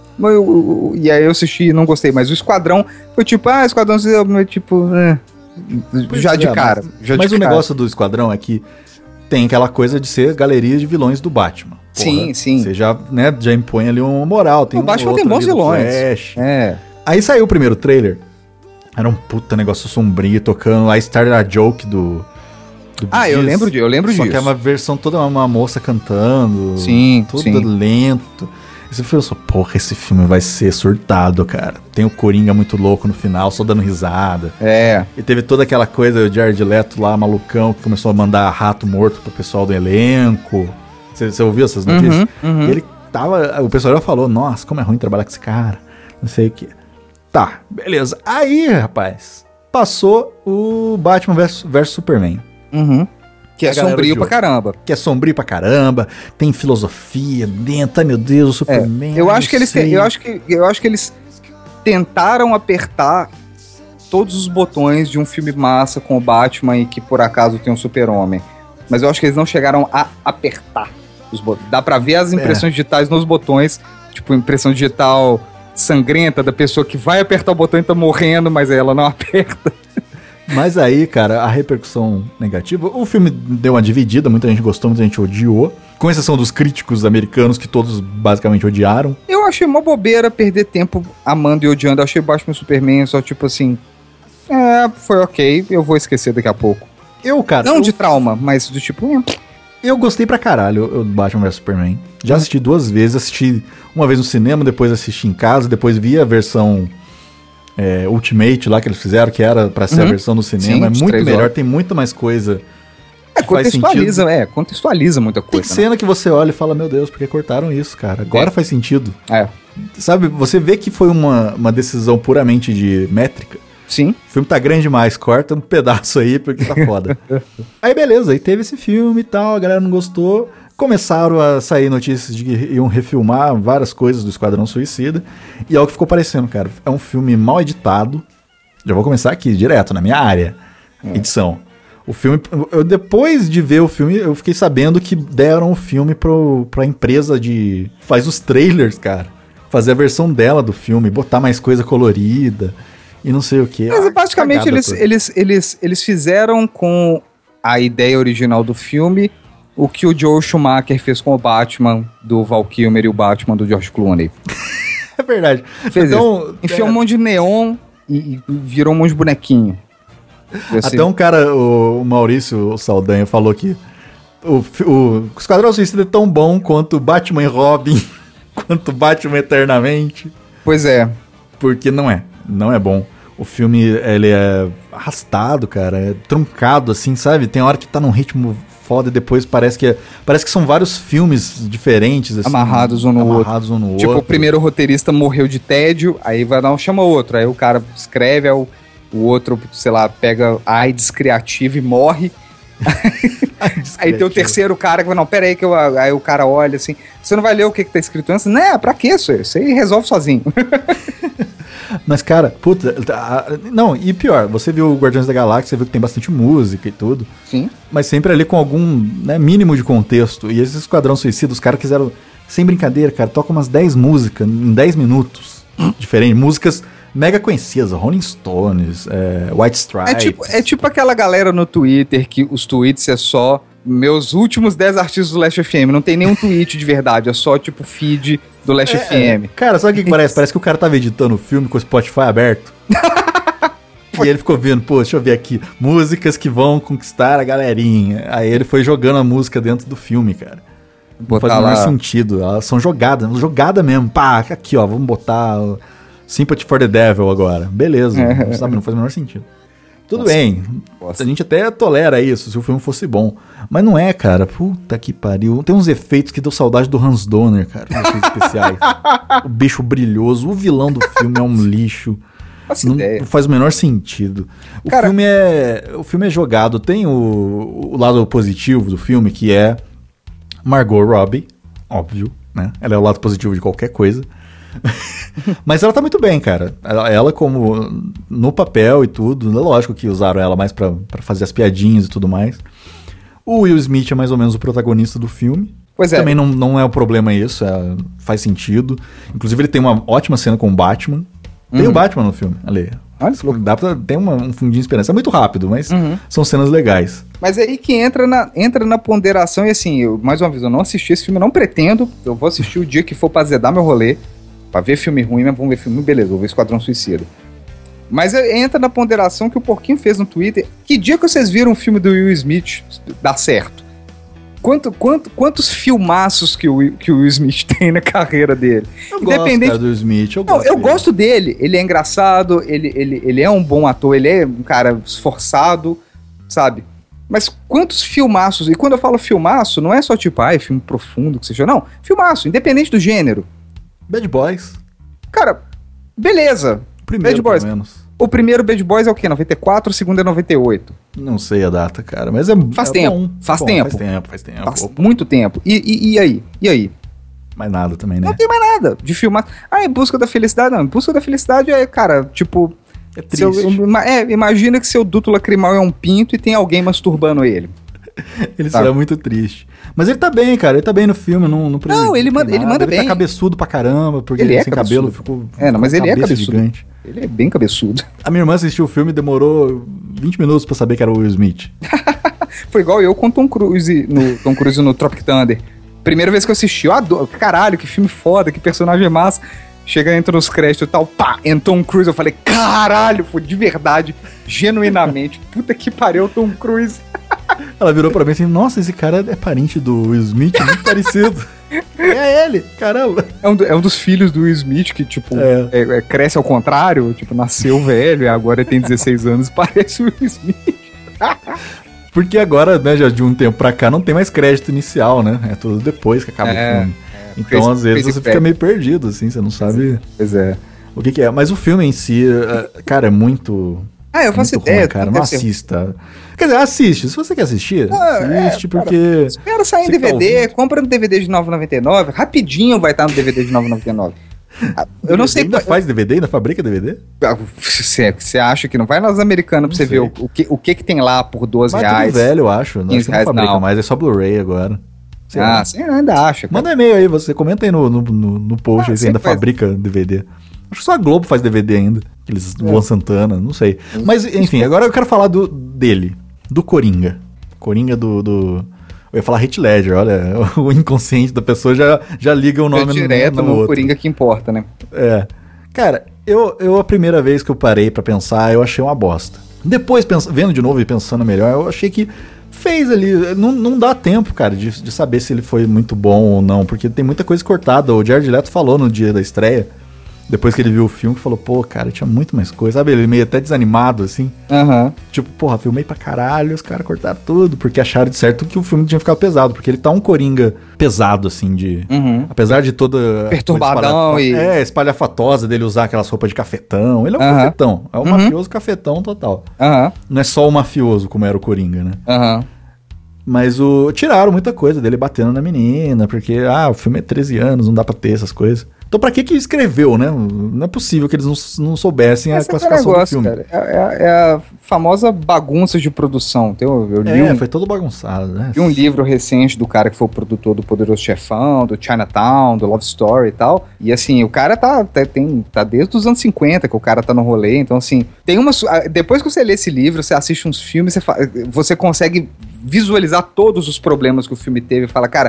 E aí eu assisti e não gostei, mas o Esquadrão foi tipo, Esquadrão Suicida, tipo... já de cara. Mas o negócio do Esquadrão é que tem aquela coisa de ser galeria de vilões do Batman. Porra, sim. Você já impõe ali uma moral. O Batman tem bons vilões. Aí saiu o primeiro trailer. Era um puta negócio sombrio, tocando a Started a Joke do eu lembro disso. Só que é uma versão toda uma moça cantando. Sim, tudo lento. E você pensou, porra, esse filme vai ser surtado, cara. Tem o Coringa muito louco no final, só dando risada. E teve toda aquela coisa, o Jared Leto lá, malucão, que começou a mandar rato morto pro pessoal do elenco. Você ouviu essas notícias? Uhum. E ele tava... O pessoal já falou, nossa, como é ruim trabalhar com esse cara. Não sei o que. Tá, beleza. Aí, rapaz, passou o Batman vs Superman. Uhum. Que é sombrio pra caramba. Que é sombrio pra caramba, tem filosofia dentro, meu Deus, o Superman. Eu acho que eles tentaram apertar todos os botões de um filme massa com o Batman e que por acaso tem um Super-Homem. Mas eu acho que eles não chegaram a apertar os botões. Dá pra ver as impressões digitais nos botões, tipo impressão digital sangrenta da pessoa que vai apertar o botão e tá morrendo, mas ela não aperta. Mas aí, cara, a repercussão negativa, o filme deu uma dividida, muita gente gostou, muita gente odiou, com exceção dos críticos americanos, que todos basicamente odiaram. Eu achei uma bobeira perder tempo amando e odiando, eu achei Batman e Superman só tipo assim, foi ok, eu vou esquecer daqui a pouco. Não de trauma, mas do tipo... Eu gostei pra caralho do Batman vs Superman. Já assisti 2 vezes, assisti uma vez no cinema, depois assisti em casa, depois vi a versão Ultimate lá que eles fizeram, que era pra ser a versão do cinema. Sim, é muito 3 melhor, horas. tem muito mais coisa. que faz Contextualiza, sentido. Contextualiza muita Tem coisa. cena que você olha e fala, meu Deus, por que cortaram isso, cara? Agora faz sentido. É. Sabe, você vê que foi uma decisão puramente de métrica. Sim. O filme tá grande demais, corta um pedaço aí porque tá foda. Aí beleza, aí teve esse filme e tal, a galera não gostou. Começaram a sair notícias de que iam refilmar várias coisas do Esquadrão Suicida. E é o que ficou parecendo, cara. É um filme mal editado. Já vou começar aqui, direto, na minha área. Edição. O filme, depois de ver o filme, eu fiquei sabendo que deram o filme pra empresa de... faz os trailers, cara. Fazer a versão dela do filme, botar mais coisa colorida e não sei o que. Mas basicamente eles fizeram com a ideia original do filme o que o Joel Schumacher fez com o Batman do Val Kilmer e o Batman do George Clooney. É verdade. Fez então, enfiou um monte de neon e virou um monte de bonequinho. Até um cara, o Maurício Saldanha, falou que o Esquadrão Suicida é tão bom quanto Batman e Robin, quanto Batman Eternamente. Pois é. Porque não é bom. O filme, ele é arrastado, cara, é truncado, assim, sabe? Tem hora que tá num ritmo foda e depois parece que são vários filmes diferentes, assim, amarrados um no outro. Tipo, o primeiro roteirista morreu de tédio, aí vai dar chama outro, aí o cara escreve, aí o outro, sei lá, pega AIDS criativo e morre. Aí tem o terceiro cara que vai, não, pera aí, aí o cara olha assim, você não vai ler o que tá escrito antes? Né, pra quê isso? Isso aí resolve sozinho. Mas, cara, puta, não, e pior, você viu o Guardiões da Galáxia, você viu que tem bastante música e tudo. Sim. Mas sempre ali com algum, né, mínimo de contexto. E esse Esquadrão Suicida, os caras quiseram, sem brincadeira, cara, toca umas 10 músicas em 10 minutos. Diferentes, músicas mega conhecidas, Rolling Stones, White Stripes. É tipo aquela galera no Twitter que os tweets é só meus últimos 10 artistas do Last FM. Não tem nenhum tweet de verdade, é só tipo feed do Last FM. Cara, sabe o que parece? Parece que o cara tava editando o filme com o Spotify aberto. E ele ficou vendo, pô, deixa eu ver aqui, músicas que vão conquistar a galerinha. Aí ele foi jogando a música dentro do filme, cara. Não faz o menor sentido. Elas são jogada mesmo. Pá, aqui ó, vamos botar Sympathy for the Devil agora. Beleza, sabe, não faz o menor sentido. Tudo bem, a gente até tolera isso se o filme fosse bom. Mas não é, cara. Puta que pariu. Tem uns efeitos que deu saudade do Hans Donner, cara. Os efeitos especiais. O bicho brilhoso. O vilão do filme é um lixo. Não faz o menor sentido. O filme é jogado. Tem o lado positivo do filme, que é Margot Robbie. Óbvio, né? Ela é o lado positivo de qualquer coisa. Mas ela tá muito bem, cara. Ela como no papel e tudo. Lógico que usaram ela mais pra fazer as piadinhas e tudo mais. O Will Smith é mais ou menos o protagonista do filme. Pois é. Também não é o problema isso, faz sentido. Inclusive ele tem uma ótima cena com o Batman. Tem o Batman no filme, ali. Dá pra ter um fundinho de esperança. É muito rápido, mas são cenas legais. Mas é aí que entra na ponderação. E assim, mais uma vez, eu não assisti esse filme, eu não pretendo. Eu vou assistir o dia que for pra zedar meu rolê. Pra ver filme ruim, mas vamos ver filme beleza, vou ver Esquadrão Suicida. Mas entra na ponderação que o Porquinho fez no Twitter. Que dia que vocês viram um filme do Will Smith dar certo? Quantos filmaços que o Will Smith tem na carreira dele? Eu gosto, cara, do Will Smith. Eu gosto dele. Ele é engraçado, ele é um bom ator, ele é um cara esforçado, sabe? Mas quantos filmaços... E quando eu falo filmaço, não é só tipo, filme profundo, que seja. Não, filmaço, independente do gênero. Bad Boys. Cara, beleza. Primeiro, Bad Boys. pelo menos. O primeiro Bad Boys é o quê? 94, o segundo é 98. Não sei a data, cara, mas Faz tempo. Faz tempo. Faz muito tempo. E aí? Mais nada também, né? Não tem mais nada de filmar. Em busca da felicidade, não. Em busca da felicidade é, cara, tipo... É triste. Imagina que seu duto lacrimal é um pinto e tem alguém masturbando ele. Ele será muito triste. Mas ele tá bem, cara. Ele tá bem no filme. Não, ele manda bem. Ele tá cabeçudo pra caramba, porque ele sem cabelo ficou. Mas ele é cabeçudo. Gigante. Ele é bem cabeçudo. A minha irmã assistiu o filme e demorou 20 minutos pra saber que era o Will Smith. Foi igual eu com Tom Cruise no Tropic Thunder. Primeira vez que eu assisti, eu adoro. Caralho, que filme foda, que personagem massa. Chega, entra nos créditos e tal, pá, entra Tom Cruise. Eu falei, caralho, foi de verdade, genuinamente. Puta que pariu, Tom Cruise. Ela virou pra mim assim, nossa, esse cara é parente do Will Smith, muito parecido. É ele, caramba. É um dos filhos do Will Smith que, tipo, cresce ao contrário, tipo, nasceu velho e agora tem 16 anos e parece o Will Smith. Porque agora, né, já de um tempo pra cá, não tem mais crédito inicial, né? É tudo depois que acaba o filme. Então, às vezes, você fica meio perdido, assim, você não sabe Pois é. o que é. Mas o filme em si, cara, é muito... Eu faço muito ideia. ruim, cara, não assista. Quer dizer, assiste. Se você quer assistir, assiste, porque... Espera sair em DVD, compra no DVD de R$ 9,99, rapidinho vai estar no DVD de R$ 9,99. Eu não sei... Ainda faz DVD? Ainda fabrica DVD? Você acha que não vai nas americanas pra você ver o que tem lá por R$12? Mas é tudo velho, eu acho. Não, acho que não fabrica mais, é só Blu-ray agora. Você ainda acha. Cara. Manda um e-mail aí, você comenta aí no post aí se ainda fabrica DVD. Acho que só a Globo faz DVD ainda. Aqueles Luan Santana, não sei. Mas, enfim, agora eu quero falar dele, do Coringa. Coringa do... Eu ia falar Heath Ledger, olha, o inconsciente da pessoa já liga o nome direto no outro. Coringa que importa, né? Cara, eu a primeira vez que eu parei pra pensar, eu achei uma bosta. Depois, vendo de novo e pensando melhor, eu achei que fez ali, não dá tempo, cara, de saber se ele foi muito bom ou não, porque tem muita coisa cortada. O Jared Leto falou no dia da estreia, depois que ele viu o filme, que falou, pô, cara, tinha muito mais coisa, sabe? Ele meio até desanimado, assim. Tipo, porra, filmei pra caralho, os caras cortaram tudo, porque acharam de certo que o filme tinha ficado pesado, porque ele tá um Coringa pesado, assim, de... Apesar de toda... Perturbadão espalhafatosa dele usar aquelas roupas de cafetão. Ele é um cafetão, é um mafioso cafetão total. Não é só o mafioso, como era o Coringa, né? Mas tiraram muita coisa dele batendo na menina, porque, o filme é 13 anos, não dá pra ter essas coisas. Então pra que escreveu, né? Não é possível que eles não soubessem a classificação do filme. Cara, é a famosa bagunça de produção. Eu li foi todo bagunçado, né? Vi um livro recente do cara que foi o produtor do Poderoso Chefão, do Chinatown, do Love Story e tal. E assim, o cara tá desde os anos 50 que o cara tá no rolê. Então assim, depois que você lê esse livro, você assiste uns filmes, você consegue visualizar todos os problemas que o filme teve e fala, cara...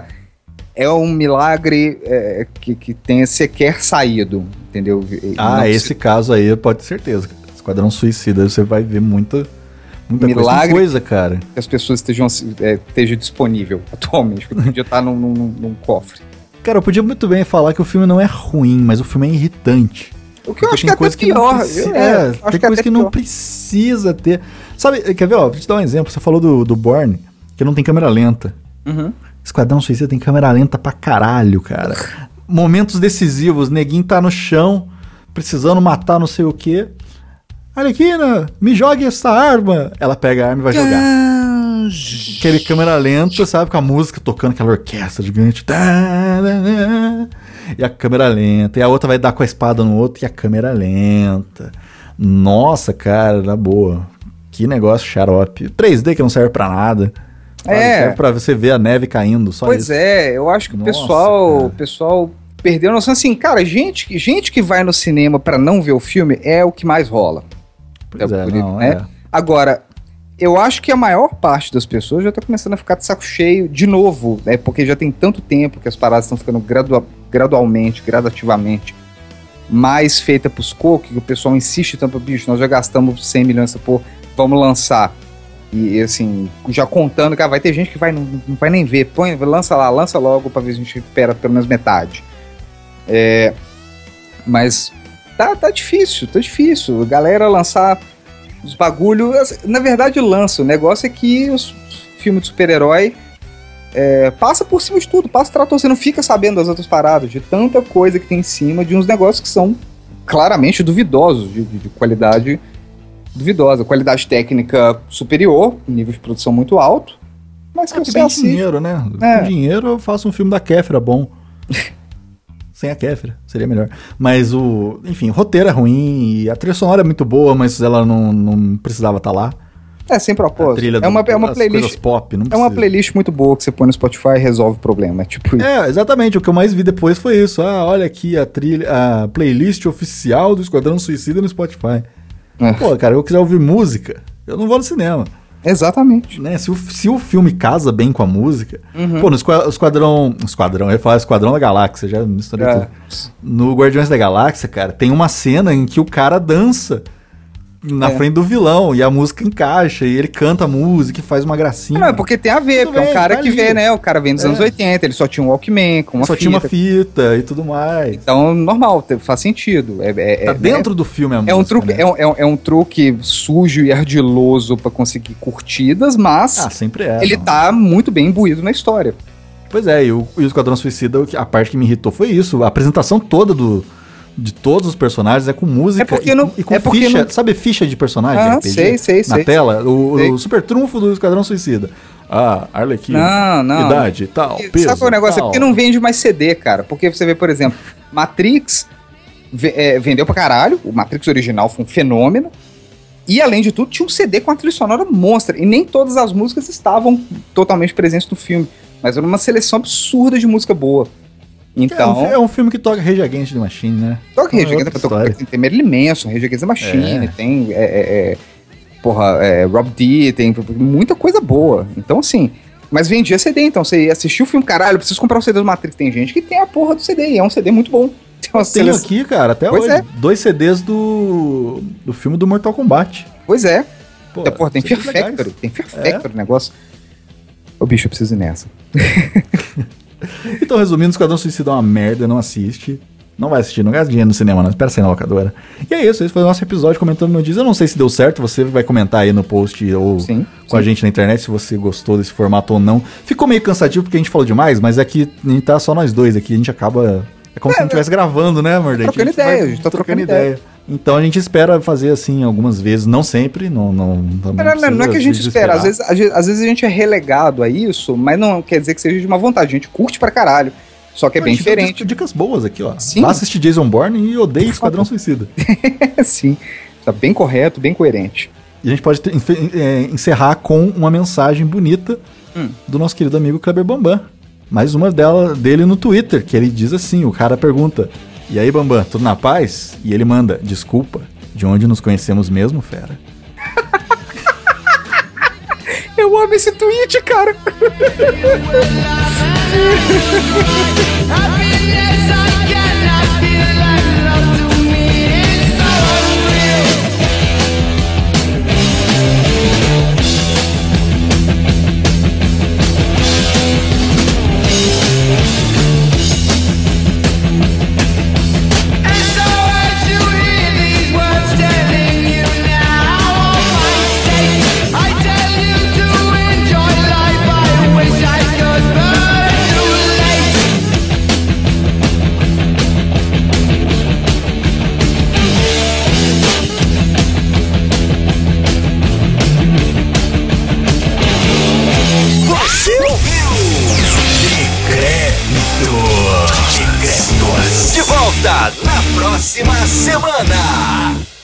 É um milagre que tenha sequer saído, entendeu? Esse caso aí pode ter certeza. Esquadrão Suicida, você vai ver muita milagre coisa, cara. Que as pessoas estejam disponível atualmente, porque podia estar num cofre. Cara, eu podia muito bem falar que o filme não é ruim, mas o filme é irritante. O que eu acho que é até pior. Tem coisa que não precisa ter. Sabe, quer ver, vou te dar um exemplo. Você falou do Bourne, que não tem câmera lenta. Esquadrão Suicida tem câmera lenta pra caralho, cara. Momentos decisivos, neguinho tá no chão, precisando matar não sei o quê. Arlequina, me jogue essa arma. Ela pega a arma e vai jogar. Aquele câmera lenta, sabe? Com a música tocando, aquela orquestra gigante. E a câmera lenta. E a outra vai dar com a espada no outro e a câmera lenta. Nossa, cara, na boa. Que negócio xarope. 3D que não serve pra nada. Serve pra você ver a neve caindo, só pois isso. Eu acho que o pessoal perdeu a noção, assim, cara, gente que vai no cinema pra não ver o filme é o que mais rola. Pois Agora, eu acho que a maior parte das pessoas já tá começando a ficar de saco cheio de novo, né, porque já tem tanto tempo que as paradas estão ficando gradativamente mais feita pros cocos, que o pessoal insiste tanto, bicho, nós já gastamos 100 milhões, vamos lançar. E assim, já contando, cara, vai ter gente que não vai nem ver. Lança logo pra ver se a gente recupera pelo menos metade. Mas tá difícil. A galera lançar os bagulho. Na verdade, lança. O negócio é que os filmes de super-herói passa por cima de tudo, passa o trator. Você não fica sabendo das outras paradas, de tanta coisa que tem em cima de uns negócios que são claramente duvidosos, de qualidade duvidosa, qualidade técnica superior, nível de produção muito alto, mas que você assiste. Dinheiro, né? Com dinheiro eu faço um filme da Kéfera bom. Sem a Kéfera, seria melhor. Mas enfim, o roteiro é ruim, e a trilha sonora é muito boa, mas ela não precisava estar lá. Sem propósito. É uma playlist pop, não precisa. É uma playlist muito boa que você põe no Spotify e resolve o problema. Tipo isso. Exatamente. O que eu mais vi depois foi isso. Olha aqui a playlist oficial do Esquadrão Suicida no Spotify. Pô, cara, eu quiser ouvir música, eu não vou no cinema. Exatamente. Né? Se o filme casa bem com a música... Pô, no Esquadrão... eu ia falar Esquadrão da Galáxia, já misturei tudo. No Guardiões da Galáxia, cara, tem uma cena em que o cara dança na frente do vilão, e a música encaixa, e ele canta a música e faz uma gracinha. Não, é porque tem a ver, Tudo porque é bem, um cara tá que ali. vê, né? O cara vem dos anos 80, ele só tinha um Walkman com uma Só fita. tinha uma fita e tudo mais. Então, normal, faz sentido. Tá dentro do filme a música, É um truque, né? é um truque sujo e ardiloso pra conseguir curtidas, mas Ah, sempre é. ele não. tá muito bem imbuído na história. Pois é, e o Esquadrão Suicida, a parte que me irritou foi isso. A apresentação toda de todos os personagens é com música É porque não- e com é porque ficha. não- Sabe ficha de personagem? Ah, RPG? sei. Na tela? Sei. O super trunfo do Esquadrão Suicida. Ah, Não, Arlequina. não. Idade, tal, E peso. sabe qual é o negócio? É tal. porque não vende mais CD, cara. Porque você vê, por exemplo, Matrix vendeu pra caralho. O Matrix original foi um fenômeno. E, além de tudo, tinha um CD com a trilha sonora monstra. E nem todas as músicas estavam totalmente presentes no filme. Mas era uma seleção absurda de música boa. Então, É um filme que toca Rage Against the Machine, né? toca Rage outra Against história. tem Marilyn Manson, Rage Against the Machine, É. tem Rob D, tem muita coisa boa. Então, assim, mas vendia CD, então você assistiu o filme, caralho, eu preciso comprar o CD do Matrix. Tem gente que tem a porra do CD, e é um CD muito bom. Tem uma Tem seleção- aqui, cara, até Pois hoje. é. 2 CDs do filme do Mortal Kombat. Pois é. Pô, Porra, tem CDs Fear legais. Factory, tem Fear Factory o negócio. Ô, bicho, eu preciso ir nessa. Então, resumindo, Esquadrão Suicida é uma merda, não assiste. Não vai assistir, não gasta dinheiro no cinema, não. Espera sair na locadora. E é isso, esse foi o nosso episódio comentando notícias. Eu não sei se deu certo, você vai comentar aí no post ou Sim, com a gente na internet se você gostou desse formato ou não. Ficou meio cansativo porque a gente falou demais, mas aqui a gente tá só nós dois aqui, a gente acaba... É como se a gente estivesse gravando, né, Mordente? Trocando ideia, a gente tá trocando ideia. Então a gente espera fazer assim algumas vezes, não sempre, não também Não é que a gente precisa espera, às vezes a gente é relegado a isso, mas não quer dizer que seja de uma vontade. A gente curte pra caralho, só que é A bem gente deu diferente. Dicas boas aqui, ó. Sim. Vá assistir Jason Bourne e odeie Esquadrão Suicida. Sim, tá bem correto, bem coerente. E a gente pode encerrar com uma mensagem bonita do nosso querido amigo Kleber Bambam. Mais uma dele no Twitter, que ele diz assim, o cara pergunta, e aí Bambam, tudo na paz? E ele manda, desculpa, de onde nos conhecemos mesmo, fera? Eu amo esse tweet, cara. Você ouviu? Decretos. De volta na próxima semana.